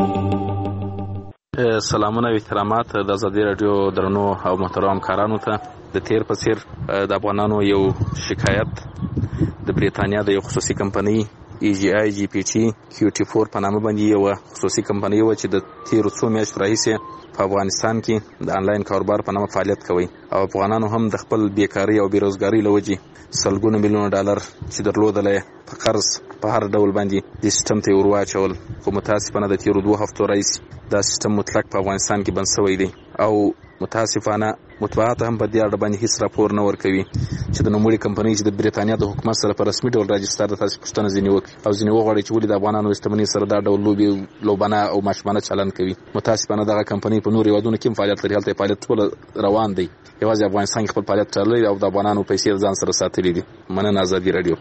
Speaker 29: سلامونه او احترامات د ازادي راډیو درنو او محترم کارانو ته. د تیر په څیر د افغانانو یو شکایت د بریتانیا د یو خصوصي کمپنۍ ای جی آی جی پی ټي کیو ټي فور په نامه باندې یو خصوصي کمپنۍ و چې د تیر څو میاشتو راهیسې په افغانستان کې د انلاین کاروبار په نامه فعالیت کوي او افغانانو هم د خپل بیکاری او بیروزګاری له وجې سلګونه میلیونه ډالر چې درلودل په قرض په هر ډول باندې د سیستم ته ورواچول. خو متاسفانه د تیرو دوه هفتو راهیسې دا سیستم مطلق په افغانستان کې بند شوی دی او متاسفانه مطبوعات هم په دې اړه باندې هیڅ راپور نه ورکوي چې د نوموړي کمپنۍ چې د بریتانیا د حکومت سره په رسمي ډول راجستر ده تاسو پوښتنه ځینې وکړي او ځینې وغواړي چې ولې د افغانانو شتمنۍ سره دا ډول لوبې لوبانه او ماشومانه چلند کوي. متاسفانه دغه کمپنۍ په نورو هېوادونو کې هم فعالیت لري، هلته فعالیت ټول روان دی، یوازې افغانستان کې خپل فعالیت چلوي او د افغانانو پیسې ځان سره ساتلي دي. مننه. ازادي راډیو.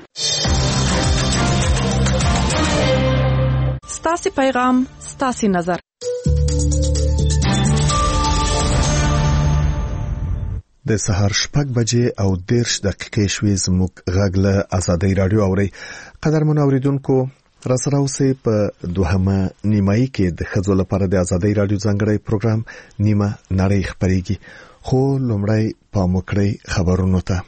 Speaker 30: ستاسو پیغام ستاسو نظر.
Speaker 1: د سهار شپږ بجې او دیرش دقیقې شوې زموږ غږ له آزادۍ رادیو اوري. قدرمن اوریدونکو، راسره اوسئ په دوهمه نیمایي کې د ښځو لپاره د آزادۍ رادیو ځانګړی پروګرام نیمه نړۍ خپرېږي. خو لومړی پام وکړئ خبرونو ته.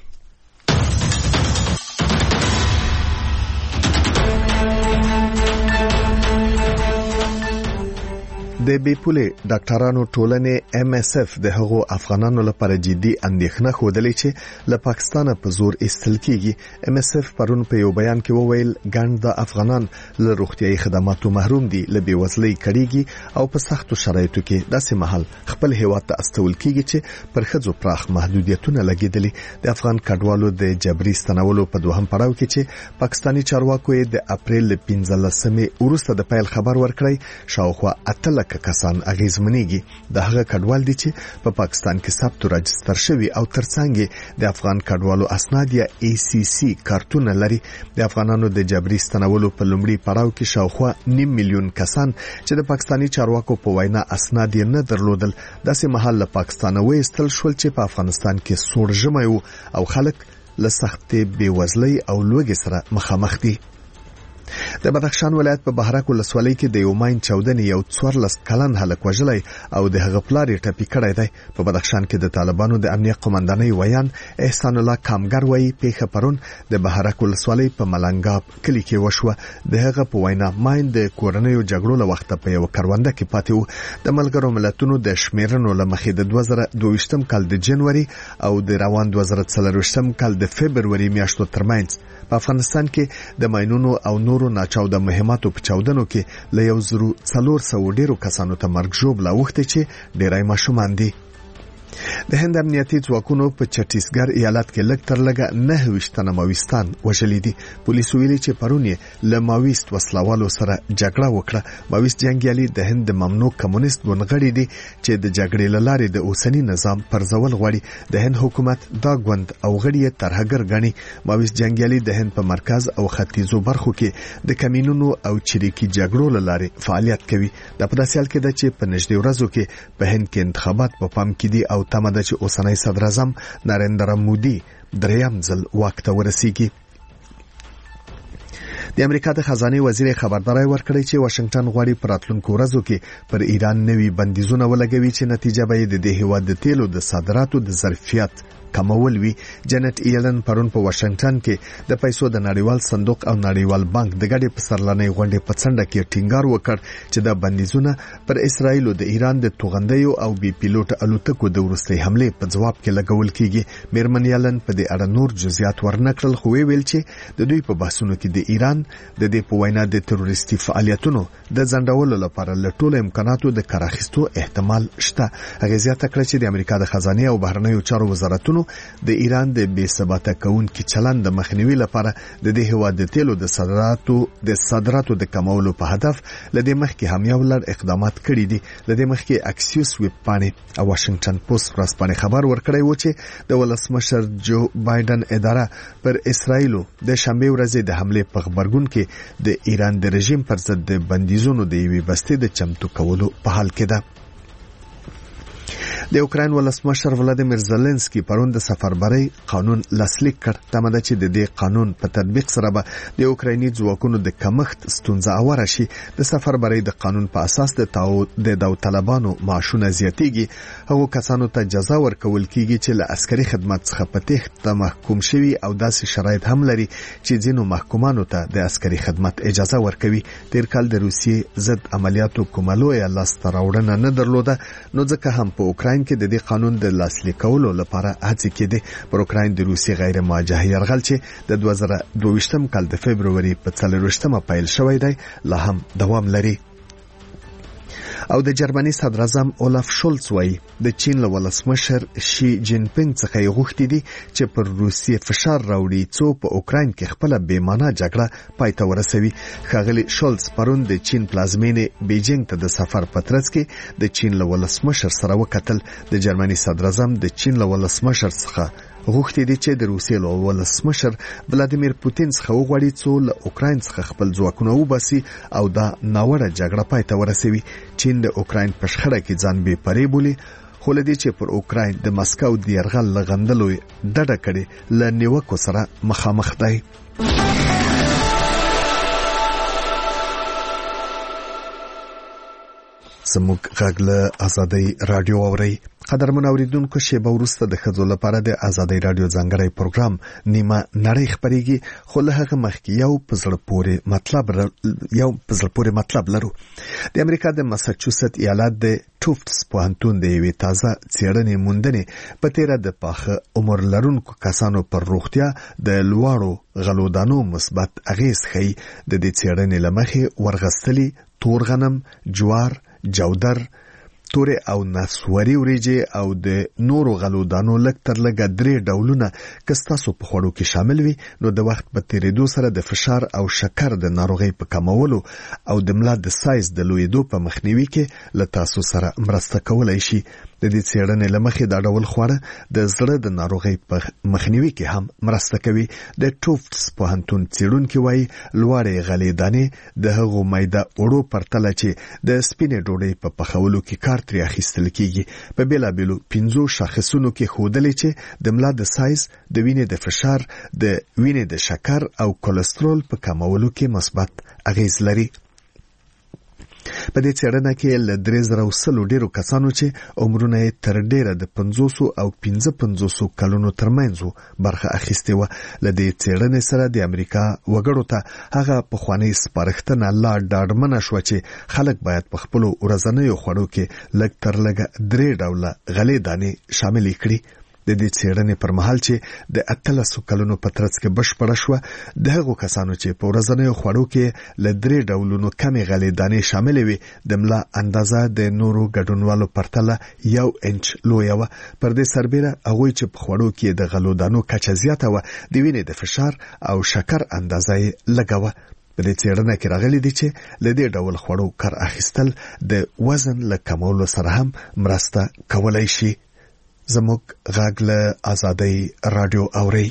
Speaker 1: د بیپولې ډاکټرانو ټولنې ایم اس اف د هغو افغانانو لپاره جدي اندېښنه خوده چې له پاکستان په زور ایستل کیږي. ایم اس اف پرون په یو بیان کې وویل ګڼ د افغانان له روغتيایي خدماتو محروم دي، له بیوزلۍ کړيږي او په سختو شرایطو کې داسې مهال خپل هیواد ته استول کیږي چې پر ښځو پراخ محدودیتونه لګیدلي. د افغان کډوالو د جبري ستنولو په دوهم پړاو کې چې پاکستاني چارواکو د اپریل پنځلسمې وروسته د پیل خبر ورکړی، شاوخوا اتل کسان اغیزمنېږي. د هغه کډوال دي چې په پا پاکستان کې ثبت راجستر شوی او ترڅنګ د افغان کډوالو اسناد یا ای سی سی کارتونه لري. د افغانانو د جبري ستنولو په لومړي پړاو کې شاوخوا نیم میلیون کسان چې د پاکستاني چارواکو په وینا اسناد یې نه درلودل، داسې مهال له پاکستان وایستل شول چې په افغانستان کې سوړ ژمی او خلک له سختې بیوزلۍ او لوږې سره مخامخ دي. د بدخشان ولایت په بهرک ولسوالۍ کې د یو ماین چاودنې یو څوارلس کلن هلک وژلی او د هغه پلار یې ټپي کړی دی. په بدخشان کې د طالبانو د امنیت قومندانۍ ویان احسان الله کامګر وایي پیښه پرون د بهرک ولسوالۍ په ملنګاب کلي کې وشوه. د هغه په وینا ماین د کورنیو جګړو له وخته په یو کرونده کې پاتې و. د ملګرو ملتونو د شمیرنو له مخې د دوه زره دوه کال د جنوري او د روان دوه زره څلور کال د فبروري میاشتو ترمنځ په افغانستان کې د ماینونو او نورو ناچاوده مهماتو په چاودنو کې له یو زرو څلور سوه ډیرو کسانو ته مرګ ژوبله اوښتې چې ډیری ماشومان دي. د هند امنیتي ځواکونو په چټیسګر ایالت کې لږ تر لږه نهه ویشت تنه ماویستان وژلي دي. پولیسو ویلي چې پرون یې له ماویست وسلوالو سره جګړه وکړه. ماویست جنګیالي د هند د ممنوع کمونیست ګوند غړي دي چې د جګړې له لارې د اوسنی نظام پرځول غواړي. د هند حکومت دا ګوند او غړي یې ترهګر ګڼي. ماویست جنګیالي د هند په مرکز او ختیځو برخو کې د کمینونو او چریکي جګړو له لارې فعالیت کوي. د پداسې حال کې ده چې په نږدې ورځو کې په هند کې انتخابات په پام کې دي او تمه ده چې اوسنی صدر اعظم نریندرا مودي دریم ځل واک ته ورسیږي. د امریکا د خزانه وزیر خبرداري ورکړی چې واشنگټن غواړي په راتلونکو ورځو کې پر ایران نوي بندیزونه ولګوي چې نتیجه به د دې هیواد د تیلو د صادراتو د ظرفیت کمول وی. جنت ایلن پرون په واشنگټن کې د پیسو د نړیوال صندوق او نړیوال بانک د ګډې پسرلنۍ غونډې په څنډه کې ټینګار وکړ چې د بندیزونه پر اسرایل او د ایران د توغندیو او بي پیلوټ الوتکو د ورستۍ حمله په جواب کې لګول کیږي. میرمن ایلن په دې اړه نور جزئیات ورنکړل، خو ویل چې د دوی په بحثونو کې د ایران د دې په وینا د تروریستي فعالیتونو د ځنډولو لپاره له ټولو امکاناتو د کار اخیستو احتمال شته. هغه زیاته کړه چې د امریکا د خزانه او بهرنیو چارو وزارتونو د ایران د بې ثباته کونکي چلند د مخنیوي لپاره د دې هیواد د تیلو د صادراتو د صادراتو د کمولو په هدف لدې مخکې هم یو لړ اقدامات کړي دي. لدې مخکې اکسیوس ویب پاڼې او واشنگټن پوسټ ورځپاڼې خبر ورکړی و چې د ولسمشر جو بایدن اداره پر اسرایل د شنبه ورځې د حمله په خبرګون کې د ایران د رژیم پر ضد د بندیزونو د یوې بستې د چمتو کولو په حال کې ده. د اوکراین ولسمشر ولادیمیر زيلنسکي پرون د سفربري قانون لاسلیک کړ. تمه ده چې د دې قانون په تطبیق سره به د اوکرایني ځواکونو د کمښت ستونزه اوره شي. د سفربري د قانون په اساس د تاو د داوطلبانو معاشونه زیاتېږي. هغو کسانو ته جزا ورکول کیږي چې له عسکري خدمت څخه په تېښته محکوم شوي او داسې شرایط هم لري چې ځینو محکومانو ته د عسکري خدمت اجازه ورکوي. تیر کال د روسیې ضد عملیاتو کومه لویه لاسته راوړنه نه درلوده، نو ځکه هم په اوکراین کې د دې قانون د لاسلیک کولو لپاره هڅې کېدې. پر اوکراین د روسي غیر مواجه یرغل چې د دوه زره دوه کال د فبروري په څلرویشتمه پیل شوی دی لا هم دوام لري. او د جرمني صدر اعظم اولاف شولز وایي د چین له ولسمشر شي جین پینګ څخه یې غوښتي دي چې پر روسیې فشار راوړي څو په اوکراین کې خپل بې معنا جګړه پای ته ورسوي. ښاغلي شولز پرون د چین پلازمینې بیجینګ ته د سفر په ترڅ کې د چین له ولسمشر سره وکتل. د جرمني صدر اعظم د چین له ولسمشر څخه غوښتي دي چې د روسیې له ولسمشر ولادیمیر پوتین څخه وغواړي څو له اوکراین څخه خپل ځواکونه وباسي او دا ناوړه جګړه پای ته ورسوي. چین د اوکراین په شخړه کې ځان بې پرې بولي، خو لدی چې پر اوکراین د مسکو د يرغل لغندلو ډډه کړي ل نیوکو سره مخامخ دی. زموږ غږ له آزادۍ رادیو اوري. قدرمن اوریدونکو، شیبه وروسته د ښځو لپاره د آزادۍ رادیو ځانګړی پروګرام نیمه نړۍ خبرېږي، خو له هغه مخکې یو په زړه پورې مطلب یو په زړه پورې مطلب لرو. د امریکا د ماساچوست ایالت د ټوفټس پوهنتون د یوې تازه څېړنې موندنې په تیره د پاخه عمر لرونکو کسانو پر روغتیا د لوړو غلودانو مثبت اغیز ښیي. د دې څېړنې له مخې ورغستلي تور غنم، جوار، جودر، تورې او نسواري وریجې او د نورو غلودانو لږ تر لږه درې ډولونه که ستاسو په خوړو کې شامل وي، نو د وخت په تیریدو سره د فشار او شکر د ناروغۍ په کمولو او د ملا د سایز د لویدو په مخنیوي کې له تاسو سره مرسته کولای شي. د دې څېړنې له مخې دا ډول خواړه د زړه د ناروغۍ په مخنیوي کې هم مرسته کوي. د ټوفټس پوهنتون څېړونکي وایي لوړې غلې دانې د هغو میده وړو پرتله چې د سپینې ډوډۍ په پخولو کې کار ترې اخیستل کیږي په بیلابیلو پنځو شاخصونو کې ښودلې چې د ملا د سایز، د وینې د فشار، د وینې د شکر او کولېسترول په کمولو کې مثبت اغیز لري. په دې څېړنه کې له درې زره سلو ډیرو کسانو چې عمرونه یې تر ډیره د پنځوس او پنځه پنځوس کلونو ترمنځ برخه اخیستې و. له دې څېړنې سره د امریکا وګړو ته هغه پخوانۍ سپارښتنه لا ډاډمنه شوه چې خلک باید په خپلو ورځنیو خوړو کې لږ تر لږه درې ډوله غلې دانې شاملې کړي. د دې څېړنې پر مهال چې د اتلسو کلونو په ترڅ کې بشپړه شوه، د هغو کسانو چې په ورځنیو خوړو کې له درې ډولونو کمې غلې دانې شاملې وي، د ملا اندازه د نورو ګډونوالو پرتله یو انچ لویه وه. پر دې سربیره هغوی چې په خوړو کې د غلو دانو کچه زیاته وه، د وینې د فشار او شکر اندازه یې لږه وه. په دې څېړنه کې راغلي دي چې له دې ډول خوړو کار اخیستل د وزن له کمولو سره هم مرسته کولای شي. زموږ غږ له آزادۍ رادیو اوري.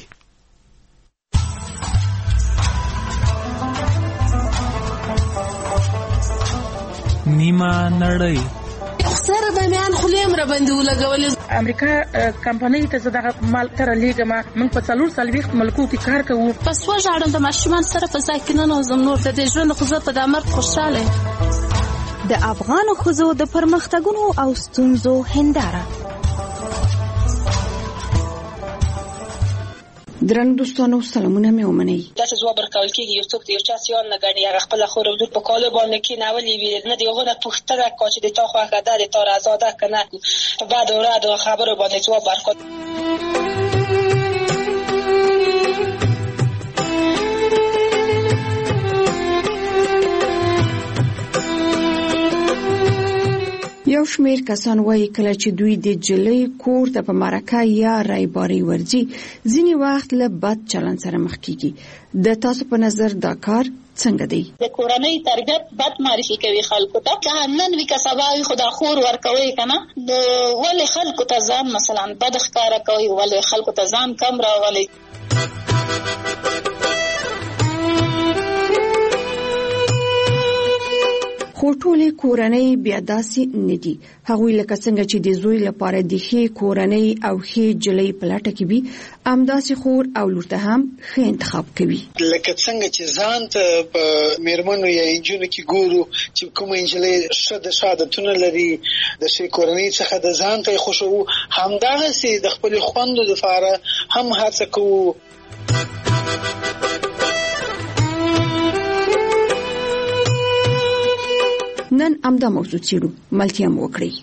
Speaker 20: نیمه نړۍ
Speaker 2: سره د میان خلیم را باندې ولګولې.
Speaker 3: امریکا کمپنۍ ته زده مال تر لیګما موږ په څلور سلويخ ملکو کې کار کوو.
Speaker 2: پس وژاړم د ماشومان سره په ساکنانو زم نور د ژوند خو په دامر خوشاله.
Speaker 24: د افغان خزو د پرمختګونو او ستونزو هنداره. درنو دوستانو، سلامونه مې ومنئ.
Speaker 4: دا چې زواب ورکول کېږي یو څوک د یو چا سیان نه ګڼي، هغه خپله خور او لور په کالو باندې کېنولې وي، نه د هغو نه پوښتنه کوه چې د تا خوښه ده، د تا رضا ده که نه. په بدو ردو خبرو باندې ځواب ورکول.
Speaker 24: یو شمیر کسان وایي کله چې دوی د جلۍ کور ته په مرکه یا رایباري ورځي، ځینې وخت له بد چلند سره مخ کیږي. د تاسو په نظر دا کار څنګه دی؟
Speaker 4: د کورنۍ تربیت بد معرفي کوي خلکو ته، که نن وي که سبا وي، خو دا خور ورکوي که نه، ولې خلکو ته ځان مثلا بد ښکاره کوي، ولې خلکو ته ځان کم راولي.
Speaker 24: خو ټولې کورنۍ بیا داسې نه دي. هغوی لکه څنګه چې د زوی لپاره د ښې کورنۍ او ښې جلۍ په لټه کې وي، همداسې خور او لور ته هم ښه انتخاب کوي.
Speaker 7: لکه څنګه چې ځان ته په میرمنو یا نجونو کې ګورو چې کومه نجلۍ ښه د ښه عادتونه لري، د ښې کورنۍ څخه د ځان ته یې خوښوو، همدغسې د خپلې خوندو دپاره هم هڅه کوو.
Speaker 24: نن امدا موضوع چیرو ملتیا مو وکړي.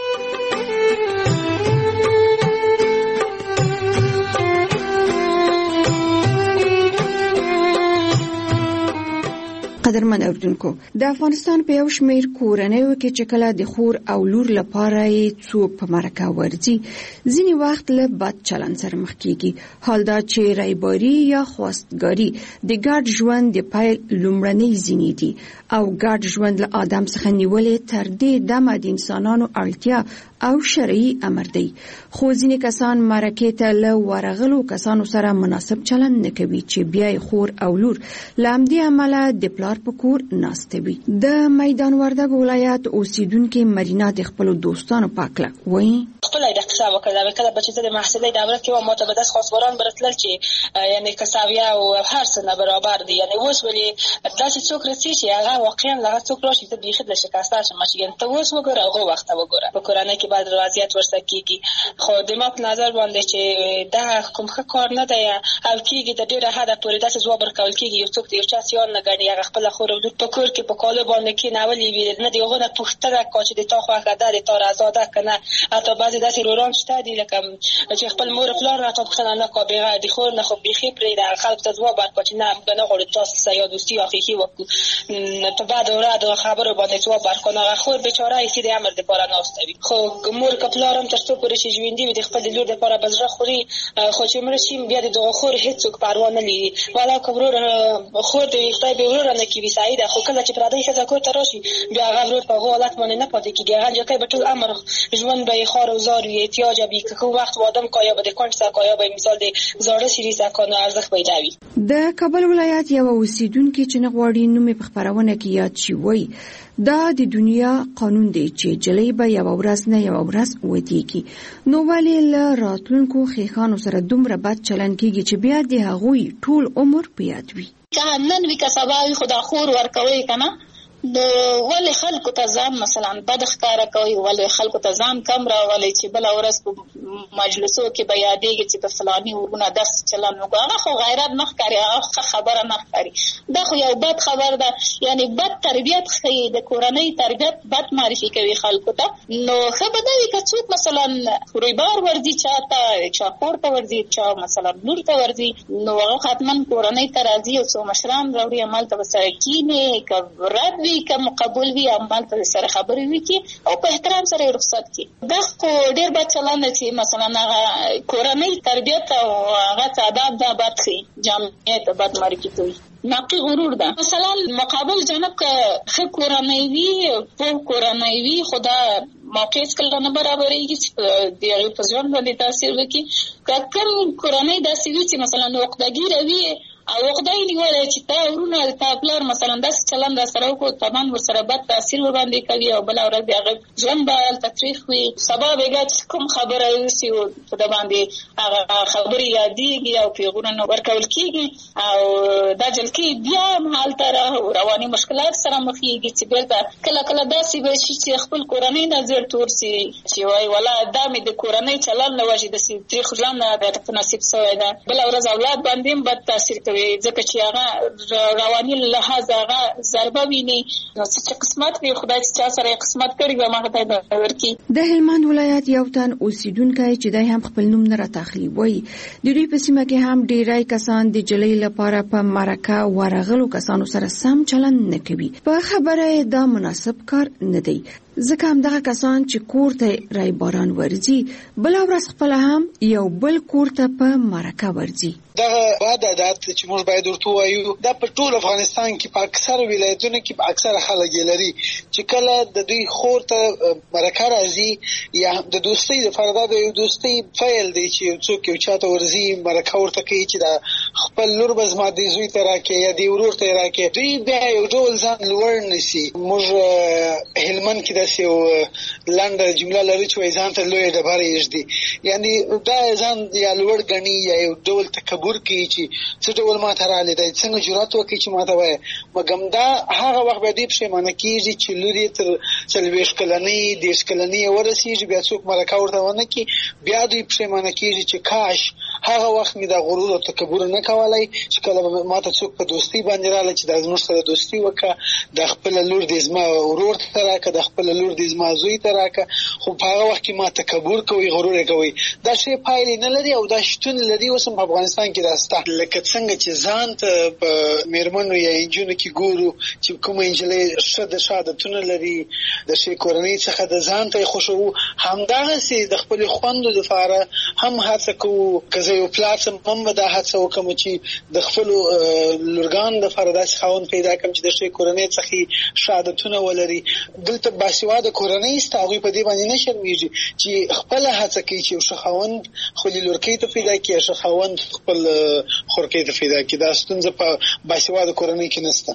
Speaker 24: قدرمن اوریدونکو، د افغانستان په یو شمیر کورنیو کې چې کله د خور او لور لپاره یې څوک په مرکه ورځي، ځینې وخت له بد چلند سره مخ کیږي. حال دا چې رایباري یا خواستګاري د ګډ ژوند د پیل لومړنۍ زینې دي او ګډ ژوند له آدم څخه نیولې تر دې دمه د انسانانو اړتیا او شرعي امر دی. خو ځینې کسان مرکې ته له ورغلو کسانو سره مناسب چلند نه کوي چې بیا خور او لور لامدي عمله د پلار په کور ناسته وي. د میدان وردګ ولایت اوسیدونکو مرینا د خپل دوستانو پاکله وایي
Speaker 4: خپل د حساب وکړه کله چې د محصلې د امر کې و متبدس خاصبران برتل چې یعنی کساویا او هر څه نه برابر دي. یعنی اوس ولې داسې څوک رسي چې هغه واقعا هغه څوک راشي ته بيخي د شکاسته شمشي ته اوس وګوره هغه وخت وګوره په قرانه کې بعد وضعیت ورسته کیږي. خو د ما په نظر باندې چې دا کوم کار نه دی او کیږي د ډیره حد پورې داسې ځواب ورکول کیږي یو څوک د یو چا سیان نه غني هغه خپل خور او په کور کې په کال باندې کې ناولي وی نه دی هغه نه پوښتنه کوي چې د تا خو هغه د تار آزاده کنه اته بعضی داسې روران شته دي لکه چې خپل مور پلار راته پوښتنه نه کوي د خور نه خو بيخي پرې د خلک ته ځواب ورکړي چې نه بنه غوړ تاسو سیا دوستي اخیخي وکړو ته بعد اوراد خبرو باندې ځواب ورکړي خو بیچاره یې د امر د پاره ناستوي. خو مور کپلارم تر څو پرې چې ژوندۍ وي د خپل لور د پاره بزره خوري خو چې مرشي بیا د دغه خور هیڅ پروا نه لري والا کبرور خور د خدای به ورور نه کی وي سعید خو کله چې پردای ښځه کور ته راشي بیا هغه ورور په حالت باندې نه پاتې کیږي هغه ځکه به ټول امر ژوند به خار او زار وي احتیاج به که وخت وادم کایا به د کونټ کایا به مثال د زړه سری ځکانو ارزښت پیدا وي. د
Speaker 24: کابل ولایت یو اوسیدونکو چې نغواړي نوم په خبرونه کې یاد شي وای دا د دنیا قانون دی چې جلې به یو ورځ نه یو ورځ ودیږي. نو ولې له راتلونکو خېخانو سره دومره بد چلن کیږي چې بیا د هغوی ټول عمر په یاد وي.
Speaker 6: که نن وی که سبا وی خدا خور ورکوي کنه نو ولې خلکو ته ځان مثلا بد ښکارا کوي ولې خلکو ته ځان کم راولي چې بل ورځ په مجلسو کې به یادېږي چې د فلاني ورونه داس چلن وګړه خو غیرت نه ښکاري هغه خبره نه ښکاري. دا خو یو بد خبر ده یعنی بد تربیت خي د کورنۍ تربیت بد معرفي کوي خلکو ته. نو خبره دا وي که څوک مثلا خوريبار ورځي چاته چا خور ته ورځي چا مثلا نور ته ورځي نو هغه حتمن کورنۍ ته راځي او څو مشران راوړي عمل ته وسره کینه کبرت که مقبول وي عمل ته سره خبرې وکي او په احترام سره رخصت کی. دا خو ډیر بد چلند چې مثلا هغه کورنۍ تربیت او هغه آداب د بد خي جامعیت بد معرفي کوي. نقي غرور ده مثلا مقابل جانب که خ کورنۍ وي په کورنۍ وي خدا موقع کله نه برابرېږي چې د هغه په ځوان باندې تاثیر وکړي. که کوم کورنۍ داسې وي چې مثلا وقتګیر وي او خدای نیولای چې تا ورونه تا پلار مثلا داس چلند سره کو تمام ور سره بد تاثیر ور باندې کوي او بل اورد هغه ژوند به تفریح وي سبا به کوم خبره وسی او په د باندې هغه خبري یادېږي او پیغورونه ورکول کیږي او دا جلکی بیا حال تر رواني مشکلات سره مخ کیږي چې بل کله کله داسې به شي چې خپل کورنۍ نظر تور سي چې وای ولا دامه د کورنۍ چلند نه وجه د سي تاریخ ژوند د تناسب سوی ده بل ورځ اولاد باندې بد تاثیر کوي ځکه چې هغه رواني لحاظ هغه ضربه ویني نو چې قسمت وي خدای چې سره قسمت کړی به ما ته ورکی.
Speaker 24: د هلمند ولایت یو تن اوسیدونکو چې دای هم خپل نوم نه را تخلی وای د دوی په سیمه کې هم ډیرای کسان د جلې لپاره په مرکه ورغلو کسانو سره سم چلن نه کوي. په خبره دا مناسب کار نه دی ځکه هم دغه کسان چې کور ته رای باران ورځي بل ورځ خپل هم یو بل کور ته په مرکه ورځي.
Speaker 7: دغه بد عادت چې موږ باید ورته وایو دا په ټول افغانستان کې په اکثر ولایتونو کې په اکثر خلک لري چې کله د دوی خور ته مرکه راځي یا د دوستۍ لپاره دا د دوستۍ فعل دی چې څوک یو چاته ورځي مرکه ورته کوي چې دا خپل لور بزما د زوی ته راکې یا د ورور ته راکې دوی بیا یو ډول ځان لوړ نشي. موږ هلمند کې داسې یو لنډه جمله لري چې ځان ته لوی ډبره یږدي یعنی دا ځان یا لوړ ګڼي یا یو ډول تکبر کوي چې څه ډول ما ته رالی دی څنګه جرأت وکړي چې ما ته وایي مګم دا هغه وخت به دې پښیمانه کېږي چې لور یې تر څلوېښت کلنۍ دېرش کلنۍ ورسېږي بیا څوک مرکه ورته ونه کړي بیا دوی پښیمانه کېږي چې کاش هغه وخت مې دا غرور او تکبر نه کولی چې کله ما ته څوک په دوستۍ باندې راغله چې دا زموږ سره دوستي وکړه د خپله لور دې زما ورور ته راکړه د خپله لور دې زما زوی ته راکړه خو په هغه وخت کې ما تکبر کوي غرور یې کوي. دا شی پایلې نه لري او دا شتون لري اوس هم په افغانستان کې راسته لکه څنګه چې ځان ته په میرمنو یا انجونو کې ګورو چې کومه انجلۍ ښه د ښه عادتونه لري د ښې کورنۍ څخه د ځان ته یې خوښوو همدغسې د خپلې خوندو دپاره هم هڅه کوو که زه یو پلار څم هم به دا هڅه وکړم چې د خپلو لورګانو لپاره داسې خاوند پیدا کړم چې د ښې کورنۍ څخه ښه عادتونه ولري. دلته باسواده کورنۍ شته، هغوی په دې باندې نه شرمېږي چې خپله هڅه کوي چې یو ښه خاوند خپلې لورکۍ ته پیدا کړي، ښه خاوند خپل خورکۍ ته پیدا کړي. دا ستونزه په باسواده کورنۍ کې نشته.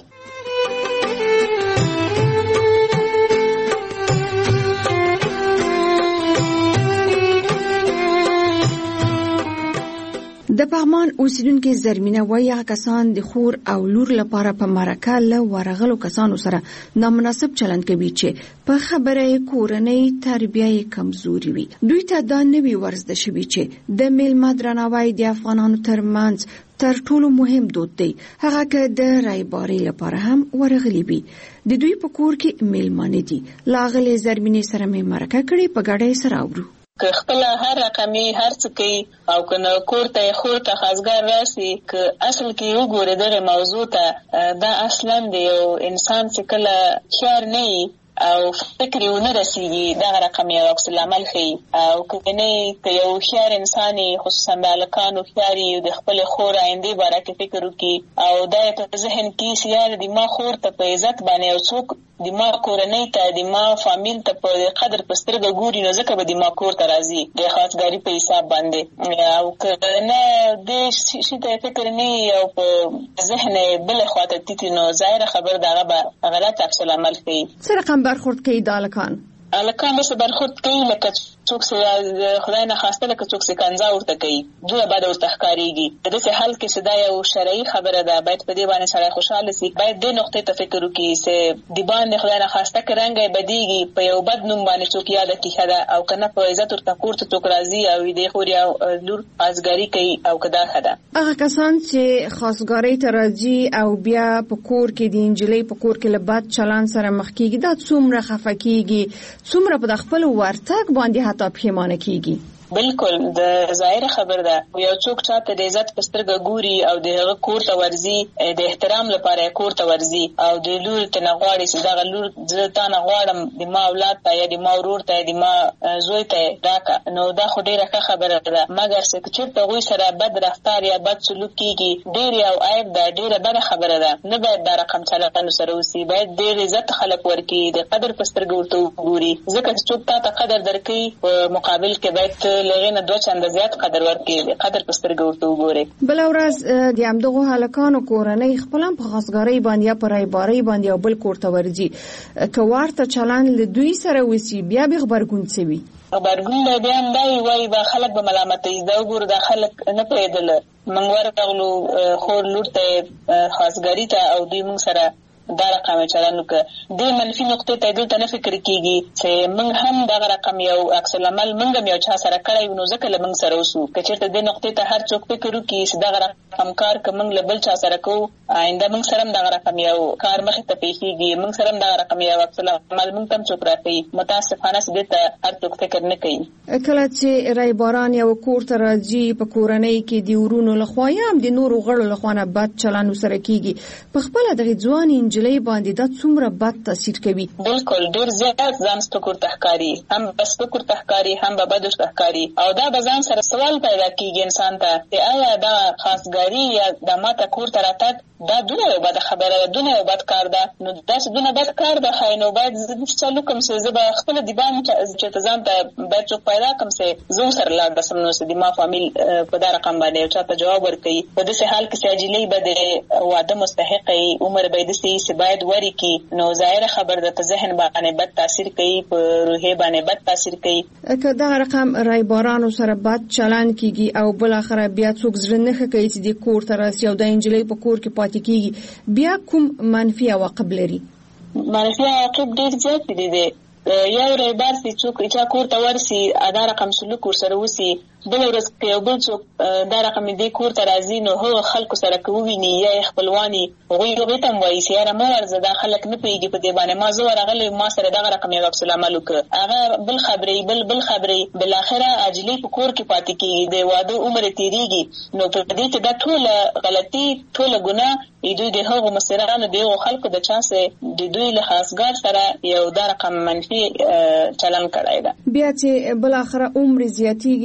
Speaker 24: د پغمان اوسیدونکو زرمینه وایي هغه کسان د خور او لور لپاره په مرکه له ورغلو کسانو سره نامناسب چلند کوي چې په خبره کورنۍ تربیه کمزوري وي. دوی ته دا نوی ورزده شوي چې د میلمه درناوی د افغانانو ترمنځ تر ټولو مهم دود دی، هغه که د رایبارۍ لپاره هم ورغلي وي. د دوی په کور کې میلمانه دي. لاغلي زرمینه سره مې مرکه کړې، په ګډه سره اورو.
Speaker 6: که خپل هر رقمي هر څه کوي او کنه کور ته خور ته خاصګر راسي، که اصل کې وګوره دغه موضوع ته دا اصلا د یو انسان چې کله خیار نه او فکر یې ونه رسیږي دغه رقم یو عکس العمل ښیي. او کنه که یو خیار انساني خصوصا د هلکانو خیار یې د خپل خور آینده باره کې فکر وکړي او دا یې په ذهن کې سیار د ما خور ته په عزت باندې او څوک د ما کورنۍ ته د ما فامیل ته په قدر په سترګه ګوري، نو ځکه به د ما کور ته راځي د خاصګاري په حساب باندې. او که نه د شي ته فکر نه او په ذهن بل خواته تیتی، نو ظاهره خبر دغه به غلط عکس العمل کوي.
Speaker 24: څه رقم برخورد کوي د هلکان؟
Speaker 6: هلکان به برخورد کوي لکه څوک چې خدای نه خواسته لکه څوک چې کنځا ورته کوي، دوی به ورته ښکارېږي. په داسې حال کې چې دا یو شرعي خبره ده، باید په دې باندې سړی خوشحاله شي، باید دې نقطې ته فکر وکړي چې د باندې خدای نه خواسته که رنګ یې بدېږي په یو بد نوم باندې څوک یاده کړي ښه ده، او که نه په عزت ورته کور ته څوک راځي او د خور یا لور خاصګاري کوي او که دا ښه ده.
Speaker 24: هغه کسان چې خاصګارۍ ته راځي او بیا په کور کې د نجلۍ په کور کې له بد چلند سره مخ کېږي، دا څومره خفه کېږي، څومره په د خپل ورتګ باندې حتی پښیمانه کېږي.
Speaker 6: بالکل د ظاهر خبر ده، یو څوک چاته د عزت په سترګه ګوري او د هغه کور ته ورځي، د احترام لپاره کور ته ورځي او د لور ته نه غواړي چې دغه لور زه تا نه غواړم د ما اولاد ته یا د ما ورور ته د ما زوی ته راکړه، نو دا خو ډېره ښه خبره ده. مګر چې چېرته هغوی سره بد رفتار یا بد سلوک کېږي، ډېر یو عیب ده، ډېره بده خبره ده. نه باید دا رقم چلند سره وسي، باید ډېر عزت خلک ورکړي، د قدر په سترګه ورته وګوري، ځکه چې څوک تا ته قدر درکوي په مقابل کې باید لغینه دوه چنده زیات قدر ورکړي، قدر په سترګه ورته وګوري.
Speaker 24: بل ورځ د همدغو هلکانو کورنۍ خپل هم په خاصګارۍ باندې یا په رایبارۍ باندې یو بل کور ته ورځي، که ورته چلند له دوی سره وسي بیا به غبرګون څه وي؟
Speaker 6: غبرګون به بیا هم دا وایي به خلک به ملامتوي، دا وګوره دا خلک نه پوهېدله، موږ ورغلو خور لور ته خاصګاري ته او دوی موږ سره دا رقم چلند وکړه. دې منفي نقطې ته دلته نه فکر کېږي چې موږ هم دغه رقم یو عکس العمل موږ هم یو چا سره کړی وو، نو ځکه له موږ سره وسو. که چېرته دې نقطې ته هر څوک فکر وکړي چې دغه رقم کار که موږ له بل چا سره کوو، آینده موږ سره هم دغه رقم یو کار مخې ته پیښېږي، موږ سره هم دغه رقم یو عکس العمل موږ ته هم څوک راښیي. متاسفانه چې دې ته هر څوک فکر نه کوي.
Speaker 24: کله چې رایباران یو کور ته راځي، په کورنۍ کې د ورونو لخوا یا هم د نورو غړو لخوا نه بد چلند ورسره کېږي، په خپله دغې ځوانې نجلۍ باندې دا څومره بد تاثیر کوي؟
Speaker 6: بالکل ډېر زیات ځان سپکور ته ښکاري، هم به سپکور ته ښکاري، هم به بدو ته ښکاري، او دا به ځان سره سوال پیدا کېږي انسان ته چې آیا دا خاصګاري یا دا ماته کور ته راتګ دا دونه یو بده خبره ده، دونه یو بد کار ده، نو داسې دونه بد کار ده ښایي نو باید زه داسې چل وکړم چې زه به خپله د بام چېرته ځان ته باید څوک پیدا کړم چې زه ورسره لاړ بسم، نو چې د ما فامیل په دا رقم باندې یو چا ته جواب ورکوي. په داسې حال کې چې اجلۍ به د واده مستحقه وي، عمر به یې داسې وي چې باید وري کړي، نو ظاهره خبر ده په ذهن باندې بد تاثیر کوي، په روحیې باندې بد تاثیر کوي.
Speaker 24: که دغه رقم رایبارانو سره بد چلند کېږي او بالاخره بیا څوک زړه نه ښه کوي چې د کور ته راسي او د نجلۍ په کور کې پاتې کېږي، بیا کوم منفي عواقب لري؟
Speaker 6: منفي عواقب ډېر زیات دي. یو رایبار چې څوک چا کور ته ورسي، دا رقم سلوک ورسره وسي، بل ورځ که یو بل څوک دا رقم دې کور ته راځي، نو هغه خلکو سره که وویني یا یې خپلواني، هغوی هغوی ته هم وایي چې یاره مه ورځه، دا خلک نه پوهېږي په دې باندې، ما زه ورغلی ما سره دغه رقم یو عکس العمل وکړه، هغه بل خبرې بل بل خبرې، بالاخره اجلۍ په کور کې پاتې کېږي، د واده عمر یې تېرېږي. نو په دې کې دا ټوله غلطي، ټوله ګناه دوی د هغو مصرانو د هغو خلکو د چا چې د دوی له خاصګار سره یو دا رقم منفي چلند کړی ده.
Speaker 24: بیا چې بالاخره عمر زیاتېږي او دا د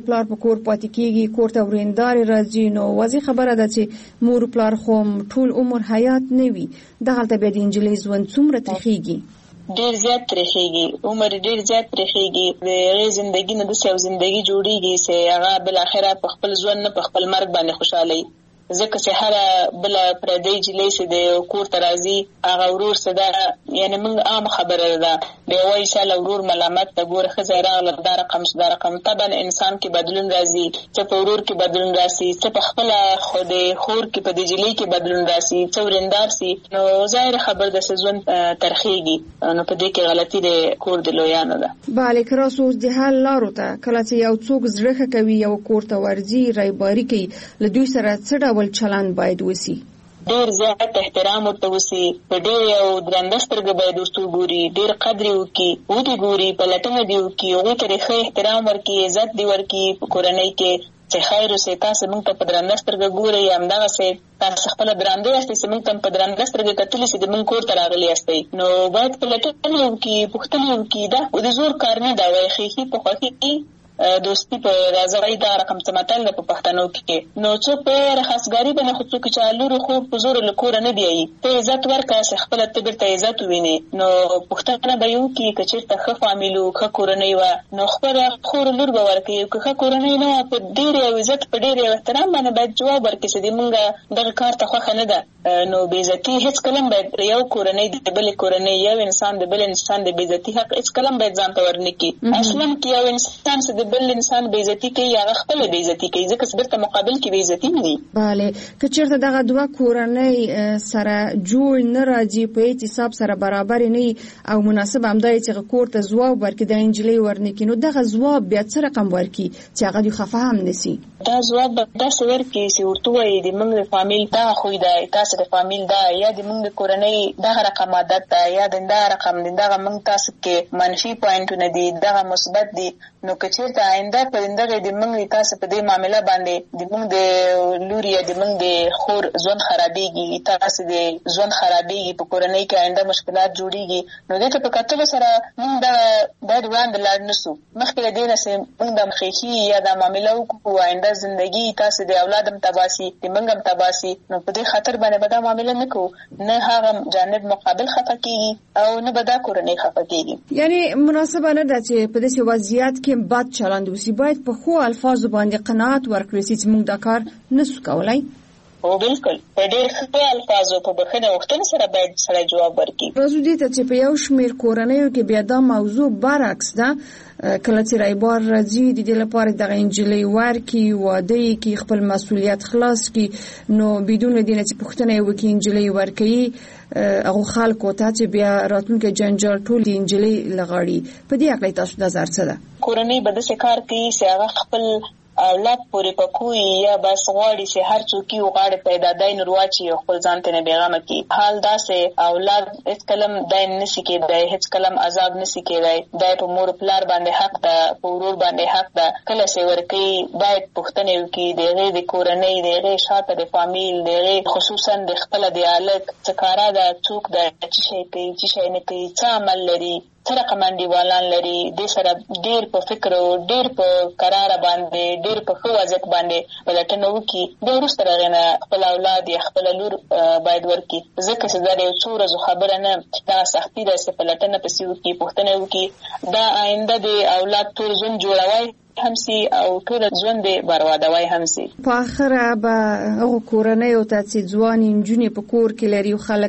Speaker 24: پلار په کور پاتې کیږي، کور ته ورېندارې راځي، نو واضح خبره ده چې مور پلار خو ټول عمر حیات نه وي، دغلته بیا د نجلۍ ژوند څومره تریخیږي؟
Speaker 4: ډیر زیات تریخیږي، عمر ډیر زیات تریخیږي. د هغې زندګي نه داسې یو زندګي جوړیږي چې هغه بالاخره په خپل ژوند نه په خپل مرګ باندې خوشحالي، ځکه چې هر بل پردی جلې چې د کور ته راځي هغه ورور څه ده، یعنی موږ عام خبره ده دی وایي چې له ورور ملامت ته ګوره ښځه راغله دا رقم چې دا رقم. طبعا انسان کې بدلون راځي، څه په ورور کې بدلون راسي، څه په خپله خو د خور کې په د جلۍ کې بدلون راسي، څه ورېندار سي، نو ظاهر خبر ده چې ژوند ترخیږي، نو په دې کې غلطي د کور د لویانو ده.
Speaker 24: بله که راسو اوس د حل لارو ته کله چې یو څوک زړه ښه کوي یو کور ته ورځي رایباري کوي، له دوی سره څه ډول چلند باید وسی؟
Speaker 4: ډیر زیات احترام ورته وسی، په ډیر یو درنده سترګه باید ورته وګوري، ډیر قدر یې وکړي، ودې ګوري، پلټنه دې وکړي، هغوی ته یې ښه احترام ورکړي، عزت دې ورکړي په کورنۍ کې چې خیر اوسئ، تاسې موږ ته په درنده سترګه ګورئ، همدغسې تاسې خپله درانده یاستئ چې موږ ته په درنده سترګه کتلي چې د موږ کور ته راغلي یاستئ، نو باید پلټنه وکړي، پوښتنې وکړي. دا د زور کار نه ده، وایي ښیښي په خوښي دوستی په راځوي دا رقم څه متل په پښتنو کې. نو څوک په رخصګاری باندې خو څوک چې لور خو په زور له کور نه دی، ته عزت ورکړه چې خپل ته بیرته عزت ویني، نو پښتنه به یو کې کچیر ته ښه فامیلو ښه کورنۍ و، نو خپل خور لور به ورکړي، که ښه کورنۍ نه په ډېر عزت په ډېر احترام باندې باید جواب ورکړي چې موږ دغه کار ته خوښه نه ده، نو بې عزتي هیڅ کله باید یو کورنۍ د بل کورنۍ یو انسان د بل انسان د بې عزتي حق هیڅ کله باید ځان ته ورنکړي. اصلا کې یو انسان چې بل انسان بې عزتي کوي هغه خپل بې عزتي کوي، ځکه چې بیرته مقابل کې بې عزتي نه دي.
Speaker 24: بله که چېرته دغه دوه کورنۍ سره جوړ نه راځي، په اعتصاب سره برابر نه او مناسب همدا چې کور ته ځواب ورکړي د نجلۍ ورنکړي، نو دغه ځواب بیا څه رقم ورکړي چې هغه دوی خفه هم نسي؟
Speaker 4: دا ځواب به داسې ورکړي چې ورته ووایي د موږ د فامیل دغه خوی ده، تاسو د فامیل ده، یا د موږ د کورنۍ دغه رقم عادت ده، یا د دغه رقم دغه موږ تاسو کې منفي پوینټونه دي، دغه مثبت دي، نو که چېرته آینده په دغه د موږ تاسو په دې معامله باندې د موږ د لور یا د موږ د خور ژوند خرابېږي، تاسو د ژوند خرابېږي، په کورنۍ کې آینده مشکلات جوړېږي، نو دې ته په کتلو سره موږ دغه باید وړاندې لاړ نه سو، مخکې له دې نه چې موږ د ښیښي یا دا معامله وکړو، آینده زندګي تاسو د اولاد هم تباسي، د موږ هم تباسي، نو په دې خاطر باندې به دا معامله نه کوو، نه هغه جانب مقابل خفه کېږي او نه به دا کورنۍ خفه کېږي.
Speaker 24: یعنی مناسبه نه ده چې په داسې وضعیت کې بد چلند وسي، باید په ښو الفاظو باندې قناعت ورکړي چې موږ دا کار نسو کولی.
Speaker 4: او بالکل په ډېر ښه الفاظو په بښنه غوښتنې سره باید سړی جواب ورکړي.
Speaker 24: راځو دې ته چې په یو شمېر کورنیو کې بیا دا موضوع برعکس ده، کله چې رایبار راځي د دې لپاره دغه نجلۍ ورکړي، واده یې کړي، خپل مسؤلیت خلاص کړي، نو بدون له دې نه چې پوښتنه یې وکړي نجلۍ ورکوي، هغو خلکو ته چې بیا راتلونکی جنجال ټول د نجلۍ له غاړې. په دې هکله تاسو نظر څه ده؟
Speaker 4: کورنۍ به داسې کار کوي چې هغه خپل اولاد پورې پکوي، یا بس غواړي چې هر څوک یې غواړي پیدا دای نور واچي او خپل ځان ته نه بیغمه کړي. حال داسې اولاد هیڅ کلم دای نشي کېدای، هیڅ کلم عذاب نشي کېدای، دای په مور پلار باندې حق ده، په ورور باندې حق ده. کله چې ورکوي باید پوښتنې وکړي د هغې د کورنۍ، د هغې شاته د فامیل، د هغې خصوصا د خپله د هلک څه کاره ده، څوک ده، څه شی کوي، څه شی نه کوي، څه عمل لري، څه رقم انډیوالان لري، دې سره ډېر په فکر او ډېر په قراره باندې ډېر په ښه وضعیت باندې پلټنه وکړي. بیا وروسته د هغې نه خپل اولاد یا خپله لور باید ورکړي، ځکه چې دا د یو څو ورځو خبره نه، دا سختي ده چې پلټنه پسې وکړي، پوښتنه وکړي، دا آینده د اولاد ټول ژوند جوړوي هم سي او ټول ژوند د بربادوي هم سي.
Speaker 24: په اخره به هغو کورنیو ته چې ځوانې نجونې په کور کې لري او خلک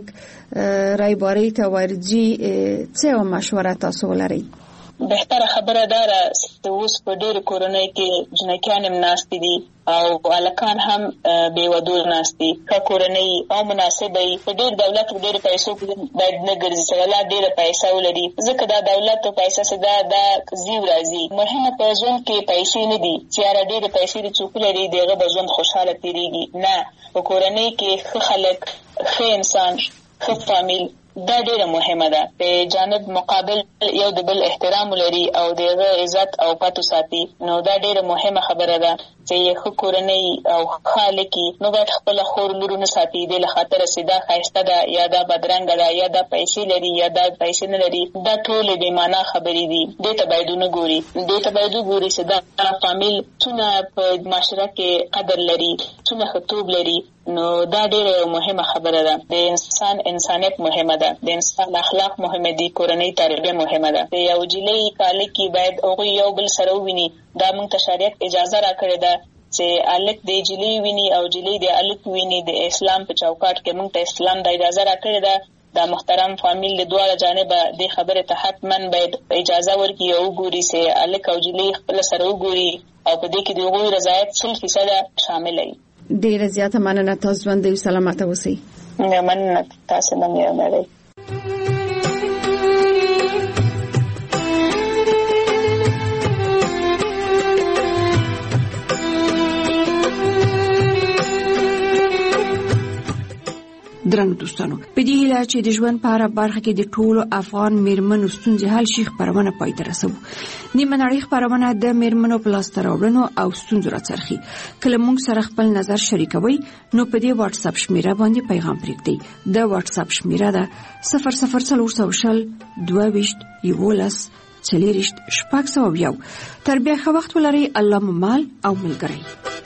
Speaker 24: رایبارۍ ته ورځي، څه یوه مشوره تاسو ولرئ؟
Speaker 4: بهتره خبره دا ده چې اوس په ډېرو کورنیو کې جنکیان هم ناستې دي او هلکان هم بې ودو ناست دي. ښه کورنۍ او مناسبه وي، په ډېر دولت او ډېرو پیسو باید نه ګرځي چې اولاد ډېره پیسه ولري، ځکه دا دولت او پیسه چې دا دا ځي او راځي. مهمه په ژوند کې پیسې نه دي چې یاره ډېرې پیسې د څوک لري د هغه به ژوند خوشحاله تېرېږي، نه، په کورنۍ کې ښه خلک، ښه انسان، ښه فامیل دا ډیره مهمه ده. په جانب مقابل یو د بل احترام لري او دغه عزت او پاتو ساتي، نو دا ډیره مهمه خبره ده چې خو کورنۍ او خالقي نو باید خپل خور لورونه ساتي د لخاطر سیدا خایسته ده یا دا بدرنګ ده یا دا پیسې لري یا دا پیسې نه لري، دا ټول بې معنا خبرې دي. دې ته باید نه ګوري، دې ته باید ګوري چې دا فامیل څونه په معاشره کې قدر لري، څونه خطوب لري. نو دا ډیره مهمه خبره ده. د انسان انسانیت مهمه ده، د انسان اخلاق مهمه دي، کورنۍ تربیه مهمه ده. د یو جلۍ کالکی باید هغه یو بل سره وویني. دا موږ ته شریعت اجازه راکړې ده چې الک د جلۍ ویني او جلۍ د الک ویني. د اسلام په چوکاټ کې موږ ته اسلام د اجازه راکړې ده. دا محترم فامیل د دواړه جانبه د خبره ته حتمن باید اجازه ورکړي او ګوري چې الک او جلۍ خپل سره وګوري او په دې کې د هغوی رضایت سل فیصد شامل وي.
Speaker 24: ډیره زیاته مننه، تاسو ژوندۍ سلامت اوسئ.
Speaker 4: مننه تاسو نه مې
Speaker 24: درنو دوستانو، په دې هیله چې د ژوند په هره برخه کې د ټولو افغان میرمنو ستونزې حل شي خپرونه پای ته رسوو. نیمه نړۍ خپرونه د میرمنو په لاسته راوړنو او ستونزو راڅرخي. کله موږ سره خپل نظر شریکوي نو په دې واتس اپ شمیره باندې پیغام پرېږدئ. د واتس اپ شمیره ده صفر صفر څلور سوه شل دوه ویشت یولس څلېرویشت شپږ سوه یو. تر بیا ښه وخت ولرئ. الله مو مال او ملګری.